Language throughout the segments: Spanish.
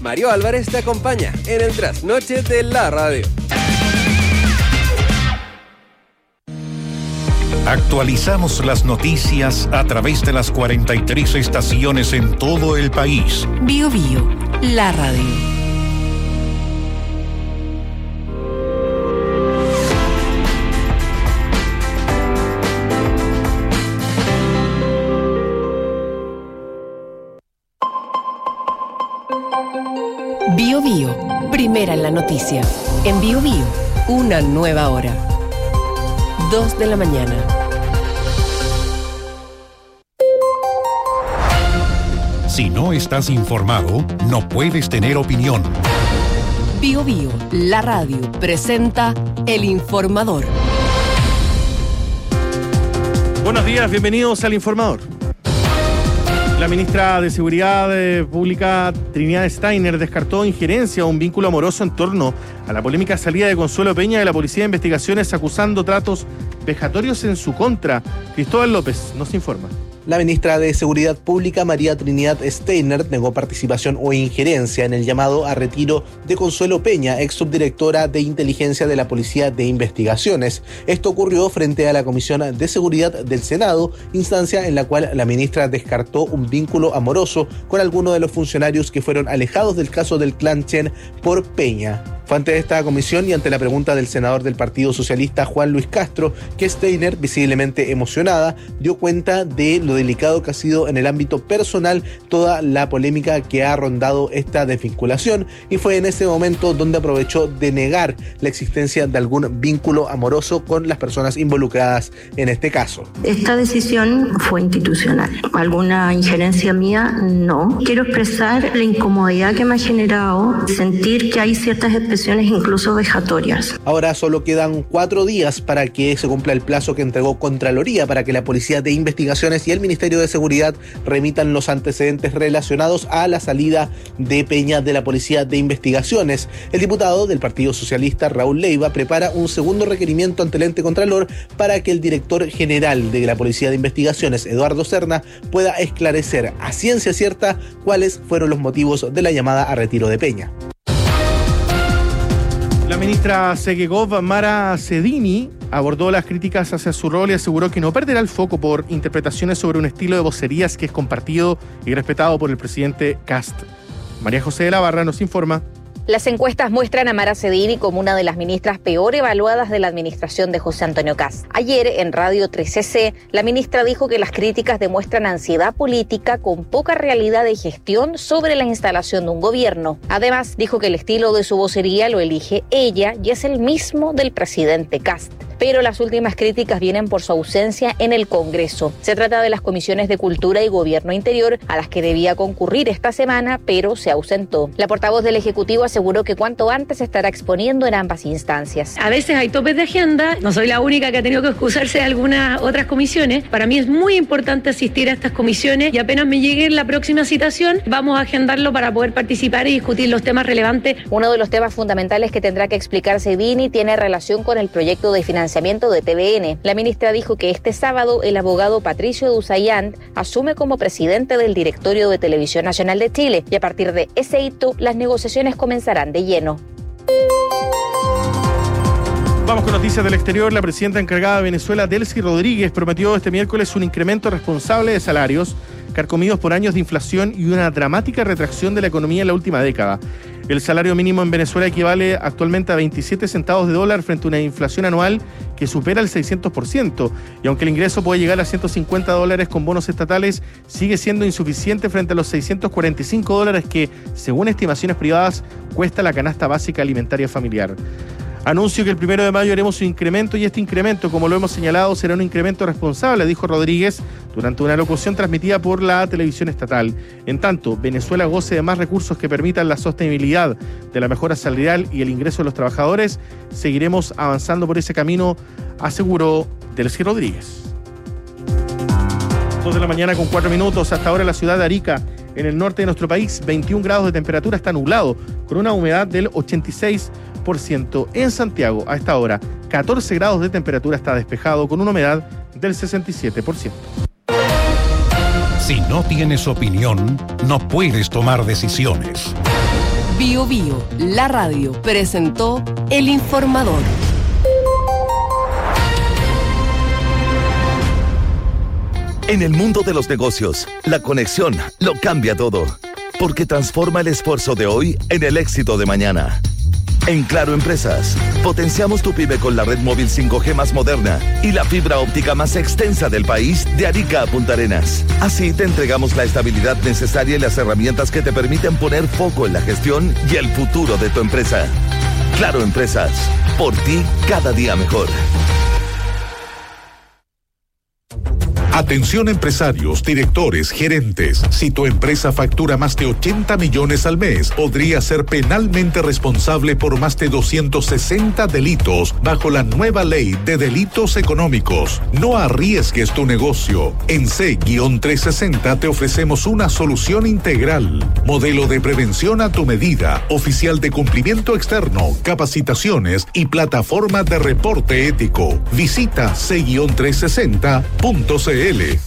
Mario Álvarez te acompaña en el trasnoche de la radio. Actualizamos las noticias a través de las 43 estaciones en todo el país. Bio Bio, la radio. Bio Bio, primera en la noticia. En Bio Bio, una nueva hora. 2 de la mañana. Si no estás informado, no puedes tener opinión. Bio Bio, la radio, presenta El Informador. Buenos días, bienvenidos al Informador. La ministra de Seguridad Pública, Trinidad Steiner, descartó injerencia o un vínculo amoroso en torno a la polémica salida de Consuelo Peña de la Policía de Investigaciones acusando tratos vejatorios en su contra. Cristóbal López nos informa. La ministra de Seguridad Pública, María Trinidad Steiner, negó participación o injerencia en el llamado a retiro de Consuelo Peña, ex subdirectora de inteligencia de la Policía de Investigaciones. Esto ocurrió frente a la Comisión de Seguridad del Senado, instancia en la cual la ministra descartó un vínculo amoroso con alguno de los funcionarios que fueron alejados del caso del clan Chen por Peña. Fue ante esta comisión y ante la pregunta del senador del Partido Socialista, Juan Luis Castro, que Steiner, visiblemente emocionada, dio cuenta de lo delicado que ha sido en el ámbito personal toda la polémica que ha rondado esta desvinculación, y fue en ese momento donde aprovechó de negar la existencia de algún vínculo amoroso con las personas involucradas en este caso. Esta decisión fue institucional. ¿Alguna injerencia mía? No. Quiero expresar la incomodidad que me ha generado sentir que hay ciertas expresiones incluso vejatorias. Ahora solo quedan 4 días para que se cumpla el plazo que entregó Contraloría para que la Policía de Investigaciones y el Ministerio de Seguridad remitan los antecedentes relacionados a la salida de Peña de la Policía de Investigaciones. El diputado del Partido Socialista, Raúl Leiva, prepara un segundo requerimiento ante el ente Contralor para que el director general de la Policía de Investigaciones, Eduardo Serna, pueda esclarecer a ciencia cierta cuáles fueron los motivos de la llamada a retiro de Peña. La ministra Segegov, Mara Sedini, abordó las críticas hacia su rol y aseguró que no perderá el foco por interpretaciones sobre un estilo de vocerías que es compartido y respetado por el presidente Kast. María José de la Barra nos informa. Las encuestas muestran a Mara Sedini como una de las ministras peor evaluadas de la administración de José Antonio Kast. Ayer, en Radio 13C, la ministra dijo que las críticas demuestran ansiedad política con poca realidad de gestión sobre la instalación de un gobierno. Además, dijo que el estilo de su vocería lo elige ella y es el mismo del presidente Kast. Pero las últimas críticas vienen por su ausencia en el Congreso. Se trata de las comisiones de Cultura y Gobierno Interior, a las que debía concurrir esta semana, pero se ausentó. La portavoz del Ejecutivo aseguró que cuanto antes se estará exponiendo en ambas instancias. A veces hay topes de agenda, no soy la única que ha tenido que excusarse de algunas otras comisiones. Para mí es muy importante asistir a estas comisiones y apenas me llegue la próxima citación, vamos a agendarlo para poder participar y discutir los temas relevantes. Uno de los temas fundamentales que tendrá que explicar Sedini tiene relación con el proyecto de financiamiento de TVN. La ministra dijo que este sábado el abogado Patricio Dusayant asume como presidente del directorio de Televisión Nacional de Chile y a partir de ese hito las negociaciones comenzarán de lleno. Vamos con noticias del exterior. La presidenta encargada de Venezuela, Delcy Rodríguez, prometió este miércoles un incremento responsable de salarios carcomidos por años de inflación y una dramática retracción de la economía en la última década. El salario mínimo en Venezuela equivale actualmente a 27 centavos de dólar frente a una inflación anual que supera el 600%. Y aunque el ingreso puede llegar a $150 con bonos estatales, sigue siendo insuficiente frente a los $645 que, según estimaciones privadas, cuesta la canasta básica alimentaria familiar. Anuncio que el 1 de mayo haremos un incremento y este incremento, como lo hemos señalado, será un incremento responsable, dijo Rodríguez durante una locución transmitida por la televisión estatal. En tanto, Venezuela goce de más recursos que permitan la sostenibilidad de la mejora salarial y el ingreso de los trabajadores, seguiremos avanzando por ese camino, aseguró Delcy Rodríguez. 2 de la mañana con 4 minutos. Hasta ahora la ciudad de Arica, en el norte de nuestro país, 21 grados de temperatura, está nublado, con una humedad del 86%. En Santiago, a esta hora, 14 grados de temperatura, está despejado, con una humedad del 67%. Si no tienes opinión, no puedes tomar decisiones. Bio Bio, la radio, presentó El Informador. En el mundo de los negocios, la conexión lo cambia todo, porque transforma el esfuerzo de hoy en el éxito de mañana. En Claro Empresas, potenciamos tu pyme con la red móvil 5G más moderna y la fibra óptica más extensa del país, de Arica a Punta Arenas. Así te entregamos la estabilidad necesaria y las herramientas que te permiten poner foco en la gestión y el futuro de tu empresa. Claro Empresas, por ti cada día mejor. Atención empresarios, directores, gerentes. Si tu empresa factura más de 80 millones al mes, podría ser penalmente responsable por más de 260 delitos bajo la nueva ley de delitos económicos. No arriesgues tu negocio. En C-360 te ofrecemos una solución integral. Modelo de prevención a tu medida, oficial de cumplimiento externo, capacitaciones y plataforma de reporte ético. Visita C-360.cl.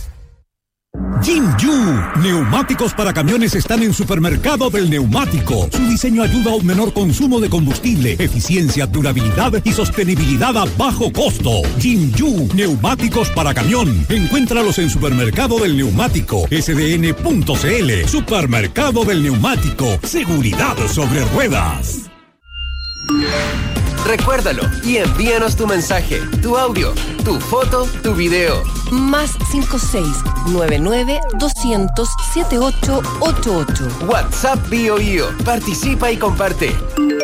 Jinju, neumáticos para camiones están en Supermercado del Neumático. Su diseño ayuda a un menor consumo de combustible, eficiencia, durabilidad y sostenibilidad a bajo costo. Jinju, neumáticos para camión. Encuéntralos en Supermercado del Neumático, sdn.cl. Supermercado del Neumático, seguridad sobre ruedas. Recuérdalo y envíanos tu mensaje, tu audio, tu foto, tu video. Más 56-99-200-7888. WhatsApp Bio Bio. Participa y comparte.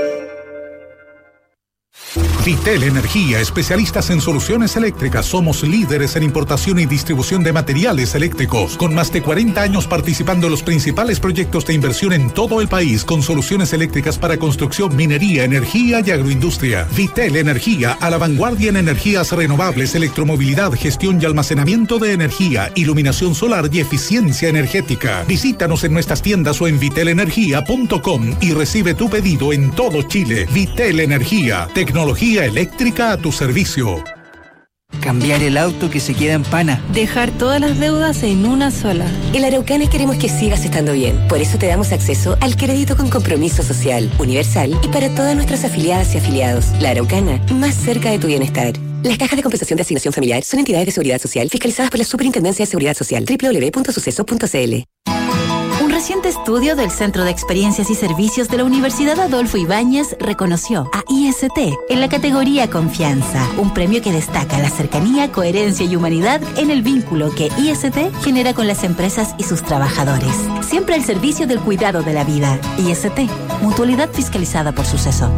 Vitel Energía, especialistas en soluciones eléctricas. Somos líderes en importación y distribución de materiales eléctricos, con más de 40 años participando en los principales proyectos de inversión en todo el país, con soluciones eléctricas para construcción, minería, energía y agroindustria. Vitel Energía, a la vanguardia en energías renovables, electromovilidad, gestión y almacenamiento de energía, iluminación solar y eficiencia energética. Visítanos en nuestras tiendas o en vitelenergia.com y recibe tu pedido en todo Chile. Vitel Energía, tecnología eléctrica a tu servicio. Cambiar el auto que se queda en pana. Dejar todas las deudas en una sola. En La Araucana queremos que sigas estando bien. Por eso te damos acceso al crédito con compromiso social, universal y para todas nuestras afiliadas y afiliados. La Araucana, más cerca de tu bienestar. Las cajas de compensación de asignación familiar son entidades de seguridad social fiscalizadas por la Superintendencia de Seguridad Social. www.suceso.cl. Un reciente estudio del Centro de Experiencias y Servicios de la Universidad Adolfo Ibáñez reconoció a IST en la categoría Confianza, un premio que destaca la cercanía, coherencia y humanidad en el vínculo que IST genera con las empresas y sus trabajadores. Siempre al servicio del cuidado de la vida. IST, mutualidad fiscalizada por Suceso.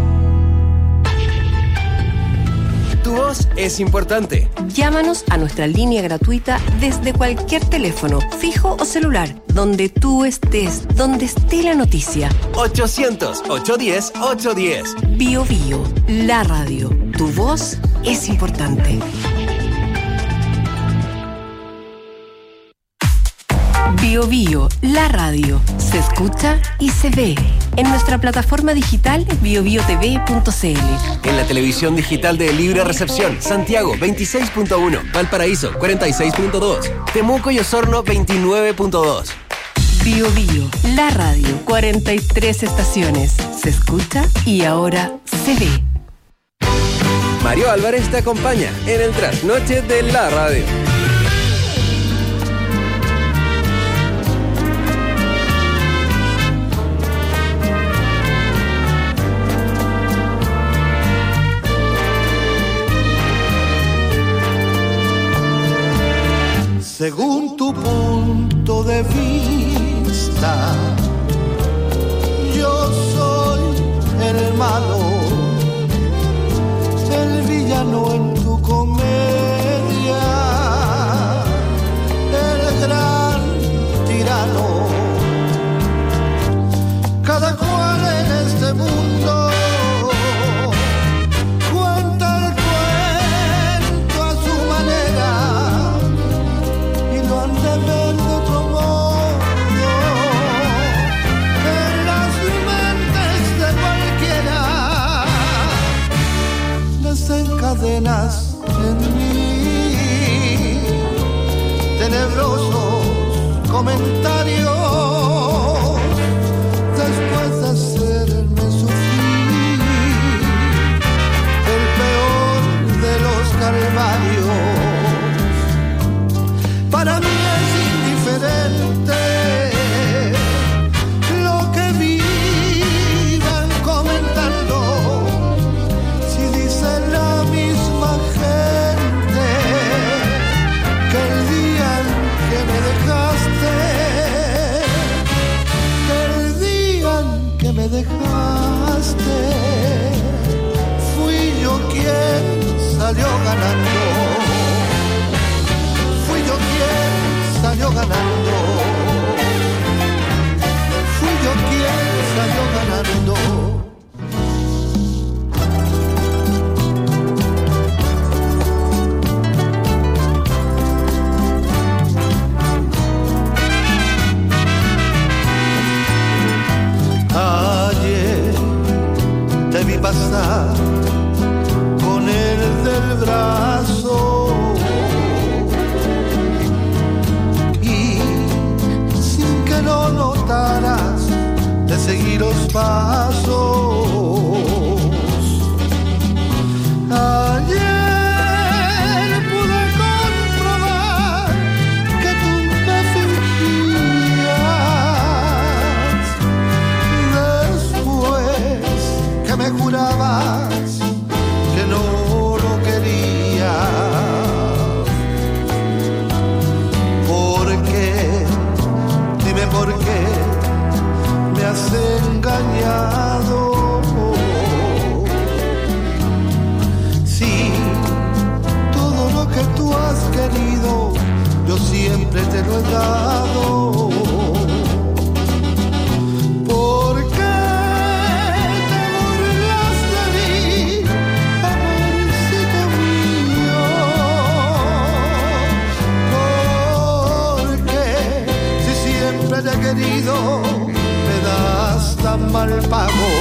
Tu voz es importante. Llámanos a nuestra línea gratuita desde cualquier teléfono, fijo o celular, donde tú estés, donde esté la noticia. 800-810-810. Bio Bio, la radio. Tu voz es importante. Bio Bio, la radio. Se escucha y se ve. En nuestra plataforma digital biobiotv.cl. En la televisión digital de Libre Recepción, Santiago 26.1, Valparaíso 46.2, Temuco y Osorno 29.2. Bio Bio, la radio. 43 estaciones. Se escucha y ahora se ve. Mario Álvarez te acompaña en el trasnoche de la radio. Según tu punto de vista, yo soy el malo, el villano en tu comedia, el gran tirano. Cada cual en este mundo cuenta el cuento a su manera. Han de ver de otro modo en las mentes de cualquiera. Desencadenas en mí tenebrosos comentarios después de ser el salió ganando. Fui yo quien salió ganando. Fui yo quien salió ganando. Ayer te vi pasar con el del brazo y sin que lo notaras te seguí los pasos. Ayer pude comprobar que tú me fingías después que me jurabas que no lo querías. ¿Por qué? Dime por qué me has engañado. Sí, todo lo que tú has querido, yo siempre te lo he dado. ¿Por qué te burlas de mí, amorcito mío? ¿Por qué, si siempre te he querido, me das tan mal pago?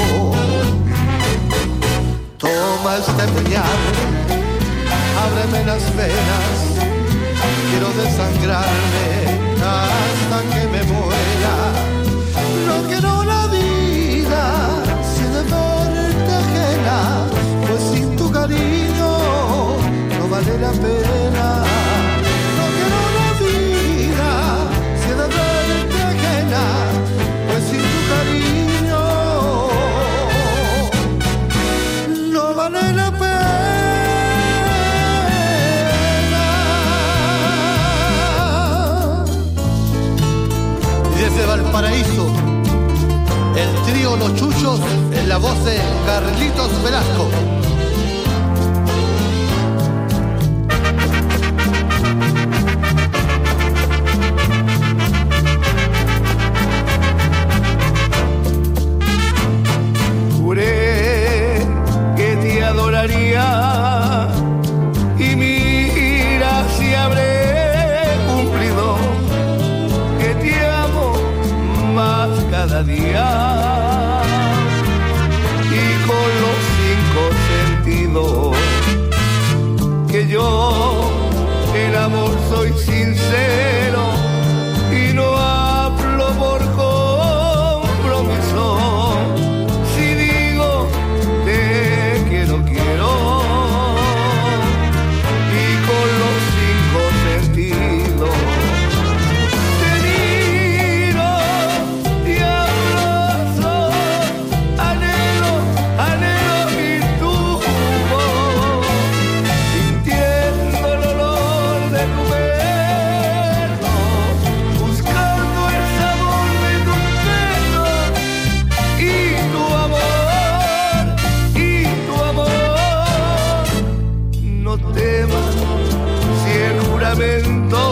Toma este puñal, ábreme las venas, quiero desangrarme hasta que me muera. No quiero la vida si de verte ajena, pues sin tu cariño no vale la pena. No quiero la vida si de verte ajena, pues sin tu cariño no vale la pena. Y desde Valparaíso, el trío Los Chuchos en la voz de Carlitos Velasco. Juré que te adoraría y mira si habré cumplido, que te amo más cada día y con los 5 sentidos, que yo en amor soy sincero y no hablo por compromiso. Si digo te quiero, quiero, y con los 5 sentidos te miro, te abrazo, anhelo, anhelo ir tu voz, sintiendo el olor de tu pelo, buscando el sabor de tu pelo y tu amor, y tu amor. No temas si el juramento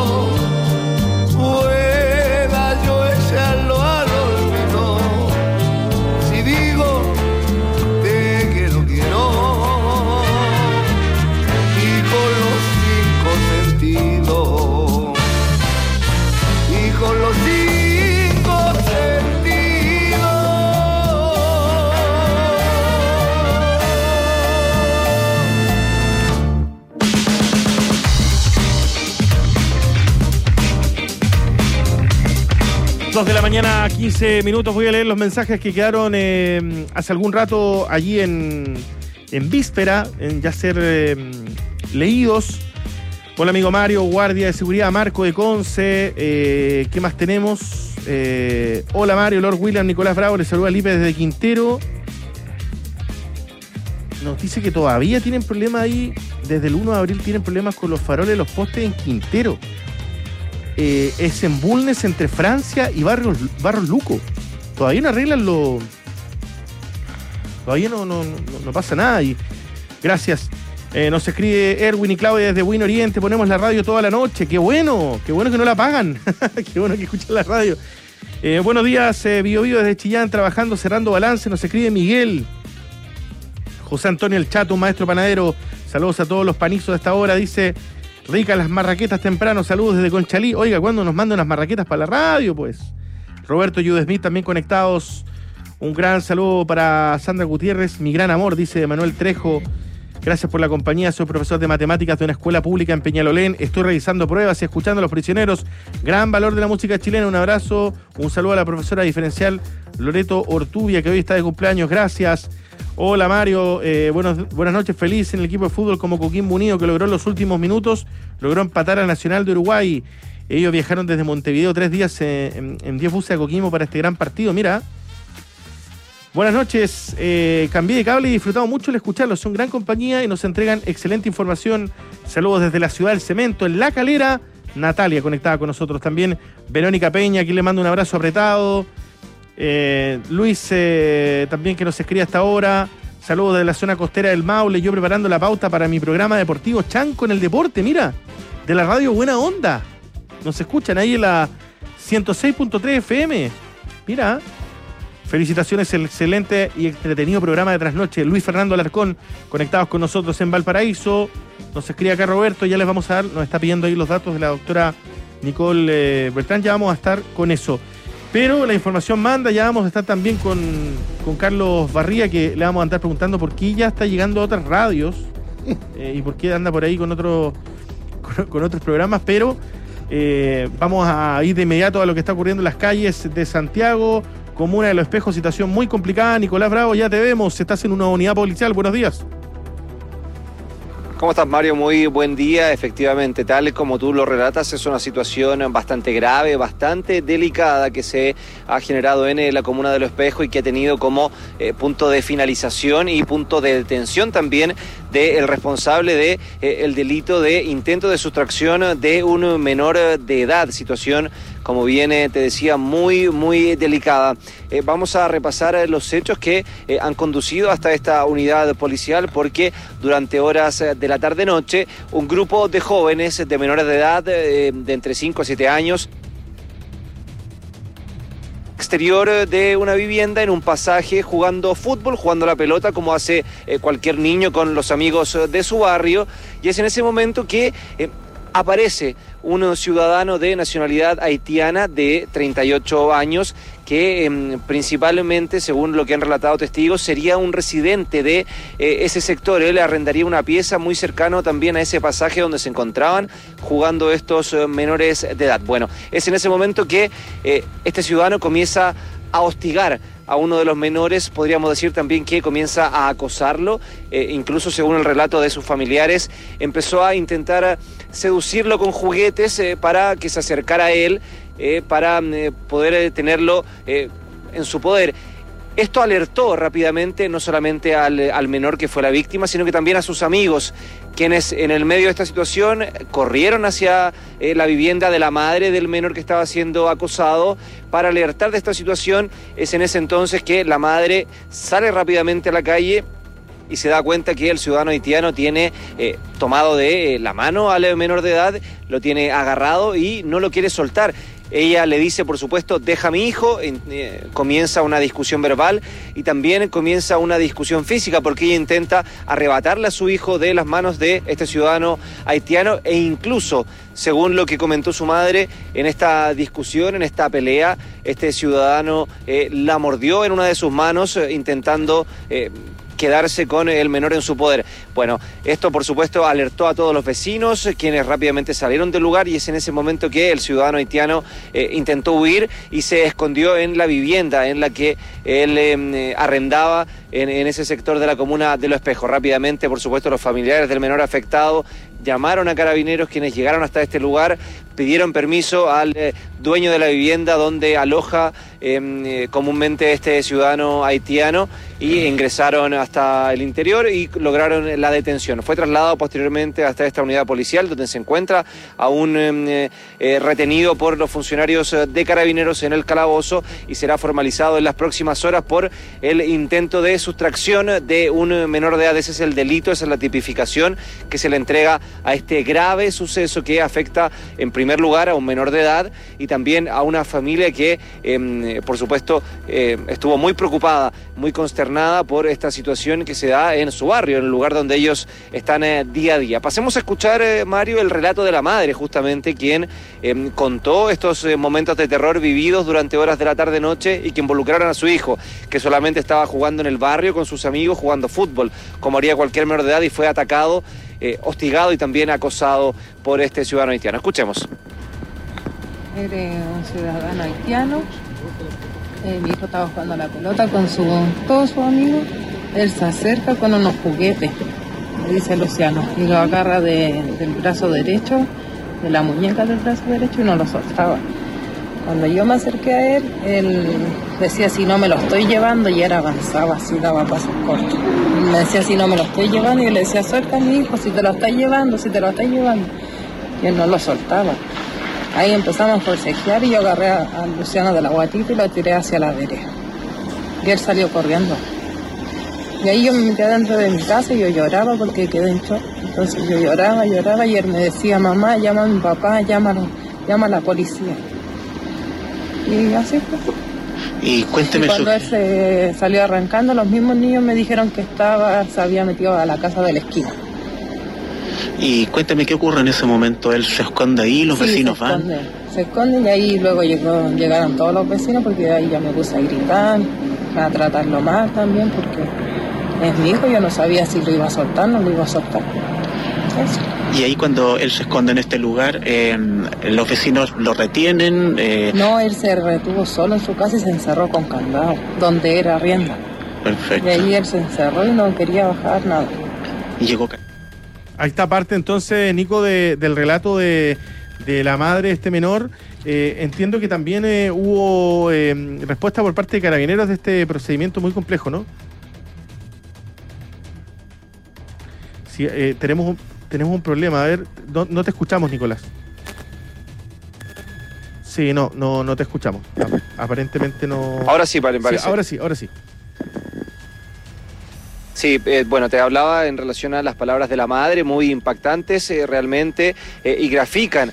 pueda yo echarlo al olvido. Si digo te quiero, quiero, y con los 5 sentidos, y con los 5 sentidos. 2 de la mañana, 15 minutos. Voy a leer los mensajes que quedaron hace algún rato allí en víspera, en ya ser leídos. Hola amigo Mario, guardia de seguridad, Marco de Conce. ¿Qué más tenemos? Hola Mario, Lord William, Nicolás Bravo, les saluda Lipe desde Quintero. Nos dice que todavía tienen problemas ahí, desde el 1 de abril tienen problemas con los faroles de los postes en Quintero. Es en Bulnes, entre Francia y Barros Luco. Todavía no arreglan lo... Todavía no pasa nada. Y gracias Nos escribe Erwin y Claudia desde Buen Oriente. Ponemos la radio toda la noche. ¡Qué bueno! ¡Qué bueno que no la apagan! ¡Qué bueno que escuchan la radio! Buenos días, Bio Bio desde Chillán, trabajando, cerrando balance. Nos escribe Miguel. José Antonio El Chato, un maestro panadero. Saludos a todos los panizos de esta hora. Dice, ricas las marraquetas temprano. Saludos desde Conchalí. Oiga, ¿cuándo nos mandan unas marraquetas para la radio? Pues Roberto Yudesmith también conectados. Un gran saludo para Sandra Gutiérrez. Mi gran amor, dice Manuel Trejo. Gracias por la compañía, soy profesor de matemáticas de una escuela pública en Peñalolén. Estoy revisando pruebas y escuchando a los prisioneros. Gran valor de la música chilena, un abrazo. Un saludo a la profesora diferencial Loreto Ortubia, que hoy está de cumpleaños. Gracias. Hola Mario, buenas noches. Feliz en el equipo de fútbol como Coquimbo Unido, que logró en los últimos minutos, logró empatar al Nacional de Uruguay. Ellos viajaron desde Montevideo 3 días en 10 buses a Coquimbo para este gran partido. Mira. Buenas noches, cambié de cable y he disfrutado mucho el escucharlos, son gran compañía y nos entregan excelente información. Saludos desde la ciudad del cemento, en La Calera. Natalia conectada con nosotros también. Verónica Peña, aquí le mando un abrazo apretado. Luis también, que nos escribe hasta ahora. Saludos desde la zona costera del Maule, yo preparando la pauta para mi programa deportivo Chanco en el Deporte, mira, de la radio Buena Onda. Nos escuchan ahí en la 106.3 FM. Mira. Felicitaciones, excelente y entretenido programa de trasnoche. Luis Fernando Alarcón, conectados con nosotros en Valparaíso. Nos escribe acá Roberto, ya les vamos a dar, nos está pidiendo ahí los datos de la doctora Nicole Beltrán, ya vamos a estar con eso. Pero la información manda, ya vamos a estar también con Carlos Barría, que le vamos a andar preguntando por qué ya está llegando a otras radios y por qué anda por ahí con otros programas, pero vamos a ir de inmediato a lo que está ocurriendo en las calles de Santiago. Comuna de Los Espejos, situación muy complicada. Nicolás Bravo, ya te vemos. Estás en una unidad policial. Buenos días. ¿Cómo estás, Mario? Muy buen día. Efectivamente, tal como tú lo relatas, es una situación bastante grave, bastante delicada que se ha generado en la comuna de Los Espejos y que ha tenido como punto de finalización y punto de detención también del responsable de el delito de intento de sustracción de un menor de edad. Situación, como bien te decía, muy, muy delicada. Vamos a repasar los hechos que han conducido hasta esta unidad policial, porque durante horas de la tarde-noche, un grupo de jóvenes de menores de edad, de entre 5 a 7 años, exterior de una vivienda, en un pasaje, jugando fútbol, jugando la pelota como hace cualquier niño con los amigos de su barrio, y es en ese momento que aparece un ciudadano de nacionalidad haitiana de 38 años que principalmente, según lo que han relatado testigos, sería un residente de ese sector. Él arrendaría una pieza muy cercano también a ese pasaje donde se encontraban jugando estos menores de edad. Bueno, es en ese momento que este ciudadano comienza a hostigar a uno de los menores, podríamos decir también que comienza a acosarlo, incluso según el relato de sus familiares, empezó a intentar seducirlo con juguetes para que se acercara a él, para poder tenerlo en su poder. Esto alertó rápidamente no solamente al menor que fue la víctima, sino que también a sus amigos, quienes en el medio de esta situación corrieron hacia la vivienda de la madre del menor que estaba siendo acosado para alertar de esta situación. Es en ese entonces que la madre sale rápidamente a la calle y se da cuenta que el ciudadano haitiano tiene tomado de la mano al menor de edad, lo tiene agarrado y no lo quiere soltar. Ella le dice, por supuesto, deja a mi hijo, comienza una discusión verbal y también comienza una discusión física, porque ella intenta arrebatarle a su hijo de las manos de este ciudadano haitiano, e incluso, según lo que comentó su madre, en esta discusión, en esta pelea, este ciudadano la mordió en una de sus manos, intentando quedarse con el menor en su poder. Bueno, esto por supuesto alertó a todos los vecinos, quienes rápidamente salieron del lugar, y es en ese momento que el ciudadano haitiano intentó huir y se escondió en la vivienda en la que él arrendaba en ese sector de la comuna de Los Espejos. Rápidamente, por supuesto, los familiares del menor afectado llamaron a carabineros, quienes llegaron hasta este lugar, pidieron permiso al dueño de la vivienda donde aloja comúnmente este ciudadano haitiano, y ingresaron hasta el interior y lograron la la detención. Fue trasladado posteriormente hasta esta unidad policial donde se encuentra aún retenido por los funcionarios de Carabineros en el calabozo y será formalizado en las próximas horas por el intento de sustracción de un menor de edad. Ese es el delito, esa es la tipificación que se le entrega a este grave suceso que afecta en primer lugar a un menor de edad y también a una familia que por supuesto estuvo muy preocupada, muy consternada por esta situación que se da en su barrio, en el lugar donde ellos están día a día. Pasemos a escuchar, Mario, el relato de la madre, justamente, quien contó estos momentos de terror vividos durante horas de la tarde-noche y que involucraron a su hijo, que solamente estaba jugando en el barrio con sus amigos, jugando fútbol, como haría cualquier menor de edad, y fue atacado, hostigado y también acosado por este ciudadano haitiano. Escuchemos. Eres un ciudadano haitiano. Mi hijo estaba jugando a la pelota con todos sus amigos. Él se acerca con unos juguetes, me dice Luciano, y lo agarra del brazo derecho, de la muñeca del brazo derecho, y no lo soltaba. Cuando yo me acerqué a él decía, si no me lo estoy llevando, y él avanzaba así, daba pasos cortos. Y me decía, si no me lo estoy llevando, y yo le decía, suelta a mi hijo, si te lo estás llevando, si te lo estás llevando. Y él no lo soltaba. Ahí empezamos a forcejear y yo agarré a Luciano de la guatita y lo tiré hacia la vereda. Y él salió corriendo. Y ahí yo me metí dentro de mi casa y yo lloraba porque quedé en shock. Entonces yo lloraba y él me decía, mamá, llama a mi papá, llama a la policía. Y así fue. Y cuénteme cuando él se salió arrancando, los mismos niños me dijeron que se había metido a la casa de la esquina. Y cuéntame qué ocurre en ese momento. Él se esconde ahí, los vecinos van. Se esconde y ahí luego llegaron todos los vecinos porque ahí ya me puse a gritar, a tratarlo mal también porque es mi hijo, yo no sabía si lo iba a soltar o no lo iba a soltar. Eso. Y ahí cuando él se esconde en este lugar, los vecinos lo retienen. No, él se retuvo solo en su casa y se encerró con candado, donde era arriendo. Perfecto. Y ahí él se encerró y no quería bajar nada. Y llegó. Ahí está parte entonces, Nico, del relato de la madre de este menor. Entiendo que también hubo respuesta por parte de Carabineros de este procedimiento muy complejo, ¿no? Sí, tenemos un problema. A ver, no te escuchamos, Nicolás. Sí, no te escuchamos. Aparentemente no. Ahora sí, parece. Sí, ahora sí. Sí, bueno, te hablaba en relación a las palabras de la madre, muy impactantes realmente, y grafican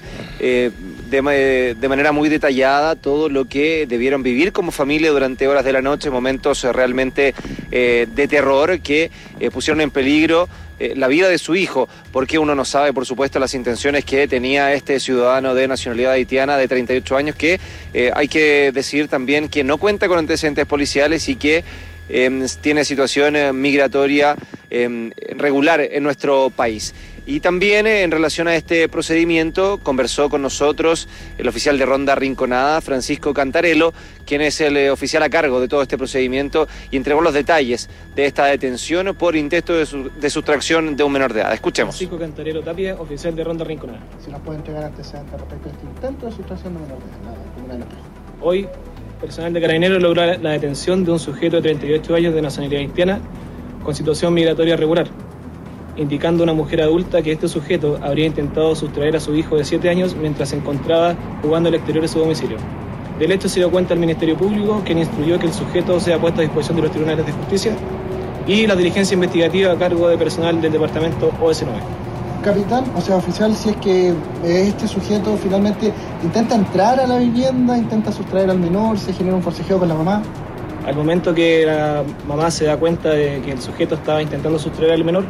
de manera muy detallada todo lo que debieron vivir como familia durante horas de la noche, momentos realmente de terror que pusieron en peligro la vida de su hijo, porque uno no sabe, por supuesto, las intenciones que tenía este ciudadano de nacionalidad haitiana de 38 años, que hay que decir también que no cuenta con antecedentes policiales y que tiene situación migratoria regular en nuestro país. Y también en relación a este procedimiento conversó con nosotros el oficial de Ronda Rinconada, Francisco Cantarello, quien es el oficial a cargo de todo este procedimiento y entregó los detalles de esta detención por intento de sustracción de un menor de edad. Escuchemos. Francisco Cantarello Tapia, oficial de Ronda Rinconada. Si nos puede entregar antecedentes respecto a este intento de sustracción de menor de edad. Hoy, personal de Carabineros logró la detención de un sujeto de 38 años de nacionalidad haitiana con situación migratoria regular, indicando a una mujer adulta que este sujeto habría intentado sustraer a su hijo de 7 años mientras se encontraba jugando al exterior de su domicilio. Del hecho se dio cuenta el Ministerio Público, quien instruyó que el sujeto sea puesto a disposición de los tribunales de justicia y la diligencia investigativa a cargo de personal del departamento OS9. Capitán, o sea, oficial, si es que este sujeto finalmente intenta entrar a la vivienda, intenta sustraer al menor, se genera un forcejeo con la mamá. Al momento que la mamá se da cuenta de que el sujeto estaba intentando sustraer al menor,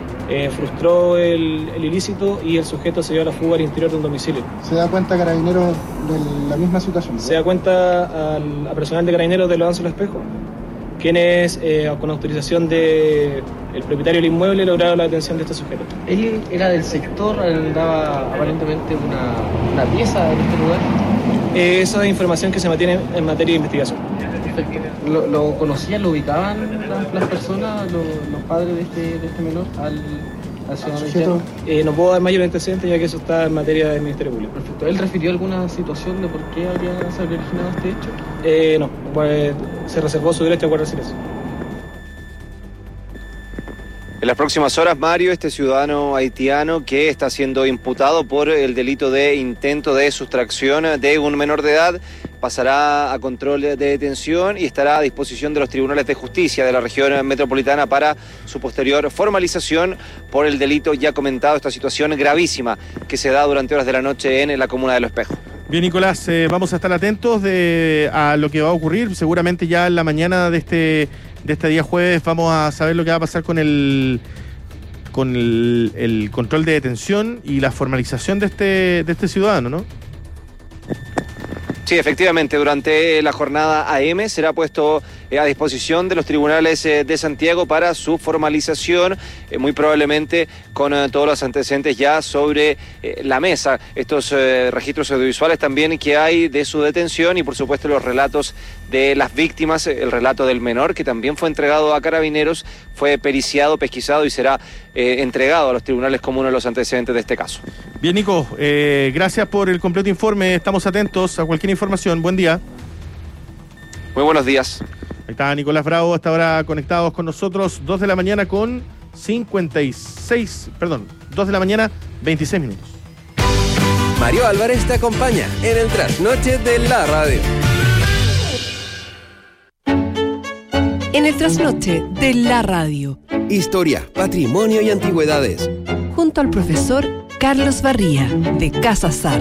frustró el ilícito y el sujeto se dio a la fuga al interior de un domicilio. ¿Se da cuenta Carabineros de la misma situación, ¿no? Se da cuenta a personal de Carabineros de Lorenzo Espejo, quienes con autorización del propietario del inmueble lograron la detención de este sujeto. ¿Él era del sector, andaba aparentemente una pieza en este lugar? Esa es información que se mantiene en materia de investigación. ¿Lo conocían, lo ubicaban las personas, los padres de este menor al ciudadano? No puedo dar mayor antecedentes ya que eso está en materia del Ministerio Público. Perfecto. ¿Él refirió alguna situación de por qué se habría originado este hecho? No, pues se reservó su derecho a guardar silencio. En las próximas horas, Mario, este ciudadano haitiano que está siendo imputado por el delito de intento de sustracción de un menor de edad pasará a control de detención y estará a disposición de los tribunales de justicia de la región metropolitana para su posterior formalización por el delito ya comentado, esta situación gravísima que se da durante horas de la noche en la comuna de Los Espejos. Bien, Nicolás, vamos a estar atentos a lo que va a ocurrir. Seguramente ya en la mañana de este día jueves vamos a saber lo que va a pasar con el control de detención y la formalización de este ciudadano, ¿no? Sí, efectivamente, durante la jornada AM será puesto a disposición de los tribunales de Santiago para su formalización, muy probablemente con todos los antecedentes ya sobre la mesa, estos registros audiovisuales también que hay de su detención y por supuesto los relatos de las víctimas, el relato del menor que también fue entregado a Carabineros, fue periciado, pesquisado y será entregado a los tribunales como uno de los antecedentes de este caso. Bien, Nico, gracias por el completo informe, estamos atentos a cualquier información, buen día. Muy buenos días. Ahí está Nicolás Bravo, hasta ahora conectados con nosotros, 2 de la mañana con 26 minutos. Mario Álvarez te acompaña en el trasnoche de la radio. En el trasnoche de la radio. Historia, patrimonio y antigüedades. Junto al profesor Carlos Barría, de Casa Sar.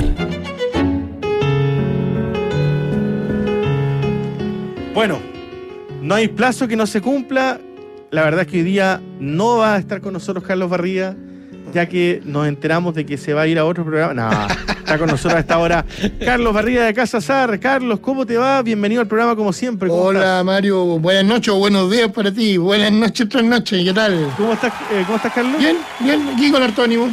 Bueno, no hay plazo que no se cumpla. La verdad es que hoy día no va a estar con nosotros Carlos Barría, ya que nos enteramos de que se va a ir a otro programa. No, está con nosotros a esta hora Carlos Barría de Casa Sar. Carlos, ¿cómo te va? Bienvenido al programa como siempre. Hola, estás? Mario, buenas noches o buenos días para ti. Buenas noches, otras noches, ¿qué tal? ¿Cómo estás, Carlos? Bien, aquí con harto ánimo.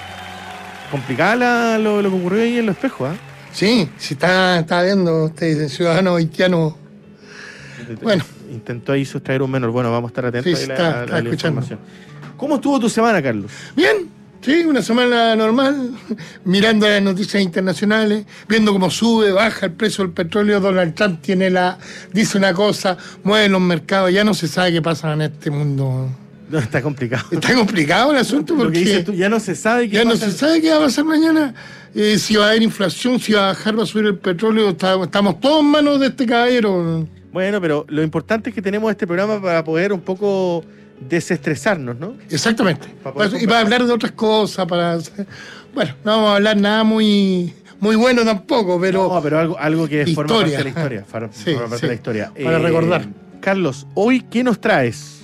Complicada lo que ocurrió ahí en Los Espejos, ¿eh? Sí, está viendo este ciudadano haitiano. Bueno. Intentó ahí sustraer un menor. Bueno, vamos a estar atentos sí, a la información. ¿Cómo estuvo tu semana, Carlos? Bien, sí, una semana normal, mirando las noticias internacionales, viendo cómo sube, baja el precio del petróleo. Donald Trump dice una cosa, mueve los mercados, ya no se sabe qué pasa en este mundo. No, está complicado. Está complicado el asunto porque... Lo que dices tú, ya no se sabe qué va a pasar mañana. Si va a haber inflación, si va a bajar, va a subir el petróleo. Estamos todos en manos de este caballero. Bueno, pero lo importante es que tenemos este programa para poder un poco desestresarnos, ¿no? Exactamente. Y para hablar de otras cosas, bueno, no vamos a hablar nada muy bueno tampoco, pero... No, pero algo que forma parte de la historia. Forma parte de la historia. Para recordar. Carlos, hoy, ¿qué nos traes?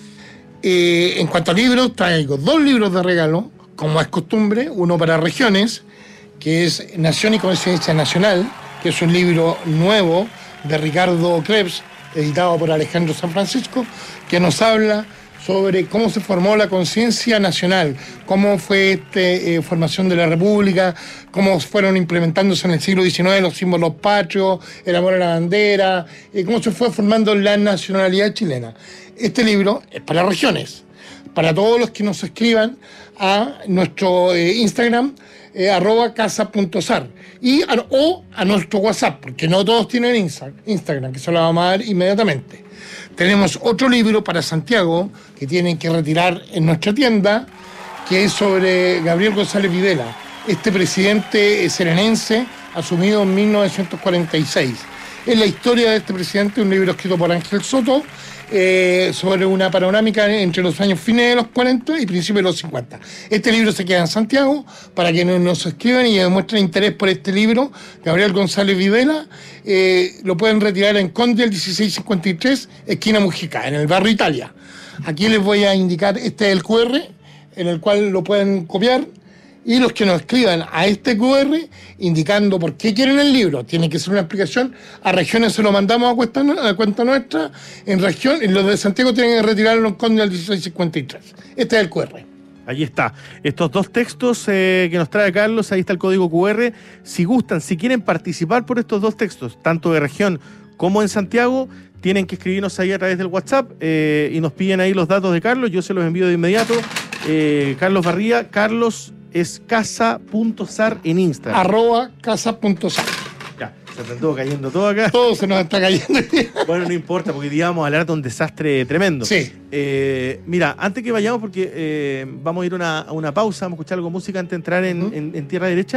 En cuanto a libros, traigo 2 libros de regalo, como es costumbre, uno para regiones, que es Nación y Conciencia Nacional, que es un libro nuevo de Ricardo Krebs, editado por Alejandro San Francisco, que nos habla sobre cómo se formó la conciencia nacional, cómo fue esta formación de la República, cómo fueron implementándose en el siglo XIX los símbolos patrios, el amor a la bandera, cómo se fue formando la nacionalidad chilena. Este libro es para regiones, para todos los que nos escriban a nuestro Instagram, @casa.sar o a nuestro WhatsApp, porque no todos tienen Instagram, que se lo vamos a dar inmediatamente. Tenemos otro libro para Santiago que tienen que retirar en nuestra tienda, que es sobre Gabriel González Videla, este presidente serenense asumido en 1946. Es la historia de este presidente, un libro escrito por Ángel Soto, sobre una panorámica entre los años fines de los 40 y principios de los 50. Este libro se queda en Santiago para que nos escriban y demuestren interés por este libro. Gabriel González Videla, lo pueden retirar en Conde el 1653, esquina Mujica, en el barrio Italia. Aquí les voy a indicar, este es el QR, en el cual lo pueden copiar. Y los que nos escriban a este QR indicando por qué quieren el libro, tiene que ser una explicación. A regiones se lo mandamos a cuenta nuestra. En los de Santiago tienen que retirarlo en Conde al 1653. Este es el QR. Ahí está. Estos 2 textos que nos trae Carlos, ahí está el código QR. Si gustan, si quieren participar por estos 2 textos, tanto de región como en Santiago, tienen que escribirnos ahí a través del WhatsApp y nos piden ahí los datos de Carlos. Yo se los envío de inmediato. Carlos Barría, Carlos es casa.sar en Instagram. @casa.sar. Ya. Se te anduvo cayendo todo acá. Todo se nos está cayendo. Bueno, no importa, porque hoy día vamos a hablar de un desastre tremendo. Sí. Mira, antes que vayamos, porque vamos a ir a una pausa, vamos a escuchar algo de música antes de entrar en tierra derecha.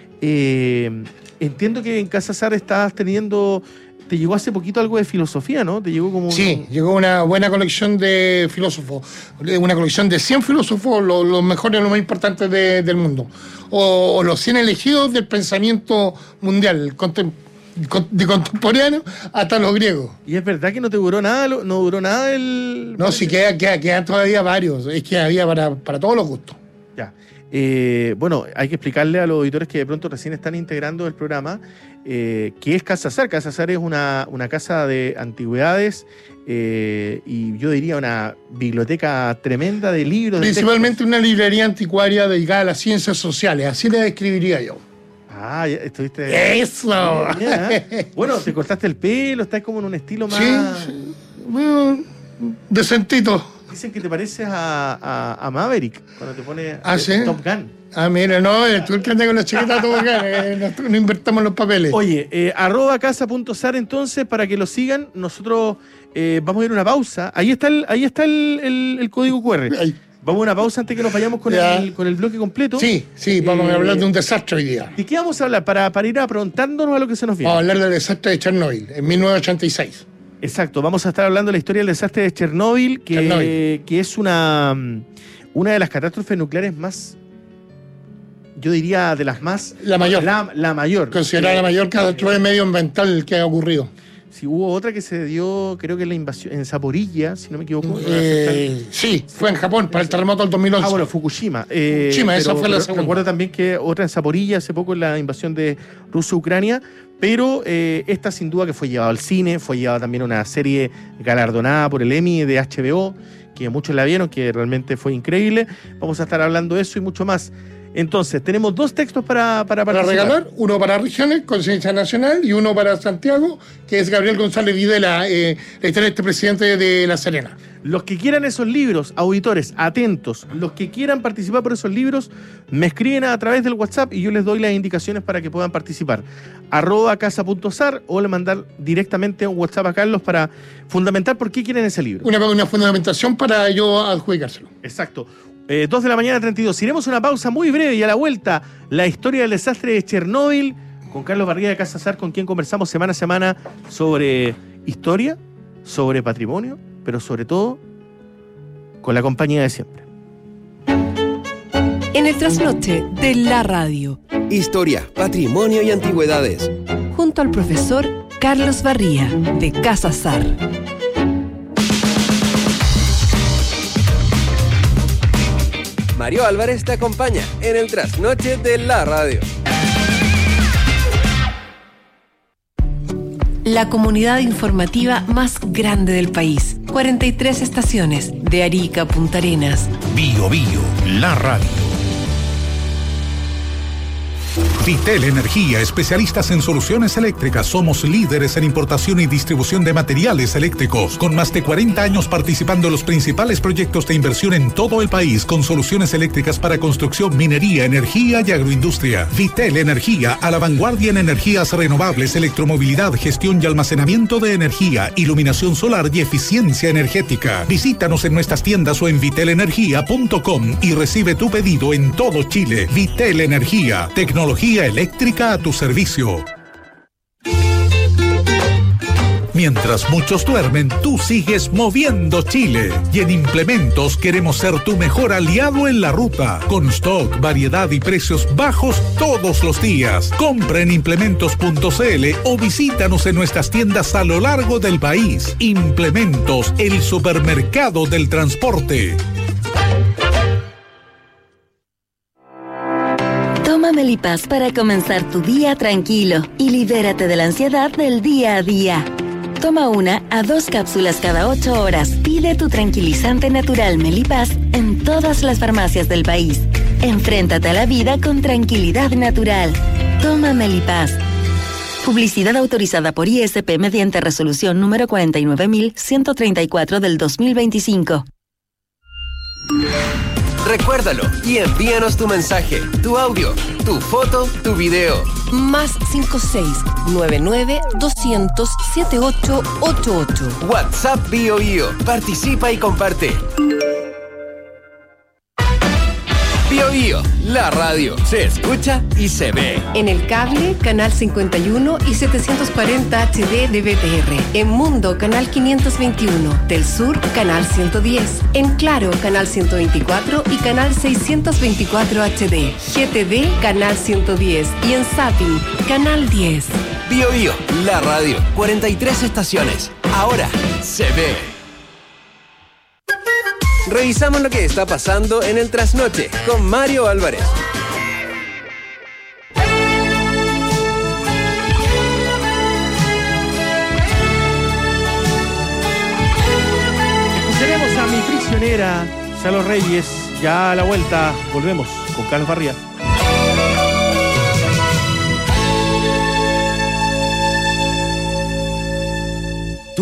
Entiendo que en Casa Sar estás teniendo... Te llegó hace poquito algo de filosofía, ¿no? Te llegó como... Sí, llegó una buena colección de filósofos. Una colección de 100 filósofos, los mejores, los más importantes del mundo. O los 100 elegidos del pensamiento mundial, de contemporáneo hasta los griegos. ¿Y es verdad que no te duró nada? ¿No duró nada el...? No, sí, quedan todavía varios. Es que había para todos los gustos. Ya. Bueno, hay que explicarle a los auditores que de pronto recién están integrando el programa qué es Casa Sar. Casa Sar es una casa de antigüedades y yo diría una biblioteca tremenda de libros. Principalmente una librería anticuaria dedicada a las ciencias sociales, así la describiría yo. Ah, ya estuviste... ¡Eso! Bueno, te cortaste el pelo, estás como en un estilo más... Sí. Bueno, decentito. Dicen que te pareces a Maverick cuando te pones ¿sí? Top Gun. Mira, no, tú el que anda con la chiquita Top Gun, no invertamos los papeles. Oye, @casa.sar entonces, para que lo sigan, nosotros vamos a ir a una pausa. Ahí está el código QR. Ahí. Vamos a una pausa antes que nos vayamos con el bloque completo. Sí, vamos a hablar de un desastre hoy día. ¿De qué vamos a hablar? Para ir aprontándonos a lo que se nos viene. Vamos a hablar del desastre de Chernobyl, en 1986. Exacto, vamos a estar hablando de la historia del desastre de Chernobyl, que es una de las catástrofes nucleares más, yo diría, de las más... La mayor. La mayor. Considerada la mayor catástrofe medioambiental que ha ocurrido. Sí, hubo otra que se dio, creo que en la invasión, en Zaporilla, si no me equivoco. Sí, fue en Japón, para el terremoto del 2011. Ah, bueno, Fukushima. Fukushima, esa fue la segunda. Recuerdo también que otra en Zaporilla, hace poco en la invasión de Rusia-Ucrania, pero esta sin duda que fue llevada al cine, fue llevada también a una serie galardonada por el Emmy de HBO, que muchos la vieron, que realmente fue increíble. Vamos a estar hablando de eso y mucho más. Entonces, tenemos 2 textos para regalar, uno para Regiones, Conciencia Nacional, y uno para Santiago, que es Gabriel González Videla, la historia de este presidente de La Serena. Los que quieran esos libros, auditores, atentos, los que quieran participar por esos libros, me escriben a través del WhatsApp y yo les doy las indicaciones para que puedan participar. @casa.sar o le mandar directamente un WhatsApp a Carlos para fundamentar por qué quieren ese libro. Una fundamentación para yo adjudicárselo. Exacto. 2 de la mañana, 32. Iremos a una pausa muy breve y a la vuelta, la historia del desastre de Chernobyl con Carlos Barriga de Casa Sar, con quien conversamos semana a semana sobre historia, sobre patrimonio, pero sobre todo con la compañía de siempre. En el trasnoche de la radio. Historia, patrimonio y antigüedades. Junto al profesor Carlos Barría de Casa Sar. Mario Álvarez te acompaña en el trasnoche de la radio. La comunidad informativa más grande del país. 43 estaciones, de Arica a Punta Arenas. Bio, la radio. Vitel Energía, especialistas en soluciones eléctricas. Somos líderes en importación y distribución de materiales eléctricos, con más de 40 años participando en los principales proyectos de inversión en todo el país, con soluciones eléctricas para construcción, minería, energía y agroindustria. Vitel Energía, a la vanguardia en energías renovables, electromovilidad, gestión y almacenamiento de energía, iluminación solar y eficiencia energética. Visítanos en nuestras tiendas o en vitelenergia.com y recibe tu pedido en todo Chile. Vitel Energía, tecnología eléctrica a tu servicio. Mientras muchos duermen, tú sigues moviendo Chile. Y en Implementos queremos ser tu mejor aliado en la ruta. Con stock, variedad y precios bajos todos los días. Compra en implementos.cl o visítanos en nuestras tiendas a lo largo del país. Implementos, el supermercado del transporte. Toma Melipaz para comenzar tu día tranquilo y libérate de la ansiedad del día a día. Toma 1 a 2 cápsulas cada 8 horas. Pide tu tranquilizante natural Melipaz en todas las farmacias del país. Enfréntate a la vida con tranquilidad natural. Toma Melipaz. Publicidad autorizada por ISP mediante resolución número 49.134 del 2025. Recuérdalo y envíanos tu mensaje, tu audio, tu foto, tu video. Más 56-99-200-7888. WhatsApp Bio Bio. Participa y comparte. Bio Bio, la radio. Se escucha y se ve. En el cable, canal 51 y 740 HD de BTR. En Mundo, canal 521. Del Sur, canal 110. En Claro, canal 124 y canal 624 HD. GTV, canal 110. Y en Zapping, canal 10. Bio Bio, la radio. 43 estaciones. Ahora se ve. Revisamos lo que está pasando en el Trasnoche con Mario Álvarez. Escucharemos a Mi Prisionera, Salo Reyes. Ya a la vuelta volvemos con Carlos Barría. Tú,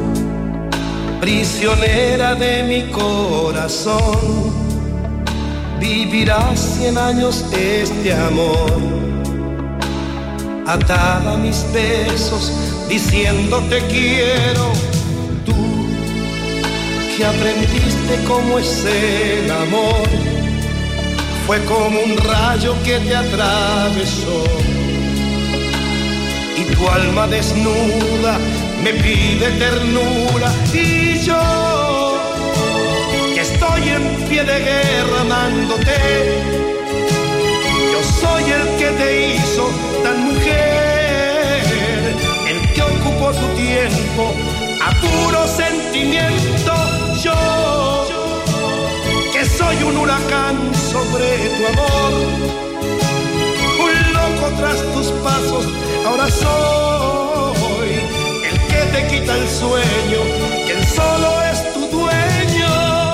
prisionera de mi corazón, vivirás 100 años este amor, atada a mis besos, diciendo te quiero. Tú, que aprendiste cómo es el amor, fue como un rayo que te atravesó, y tu alma desnuda me pide ternura, y yo, que estoy en pie de guerra amándote, yo soy el que te hizo tan mujer, el que ocupó tu tiempo a puro sentimiento, yo, que soy un huracán sobre tu amor, un loco tras tus pasos, ahora soy que te quita el sueño, que él solo es tu dueño.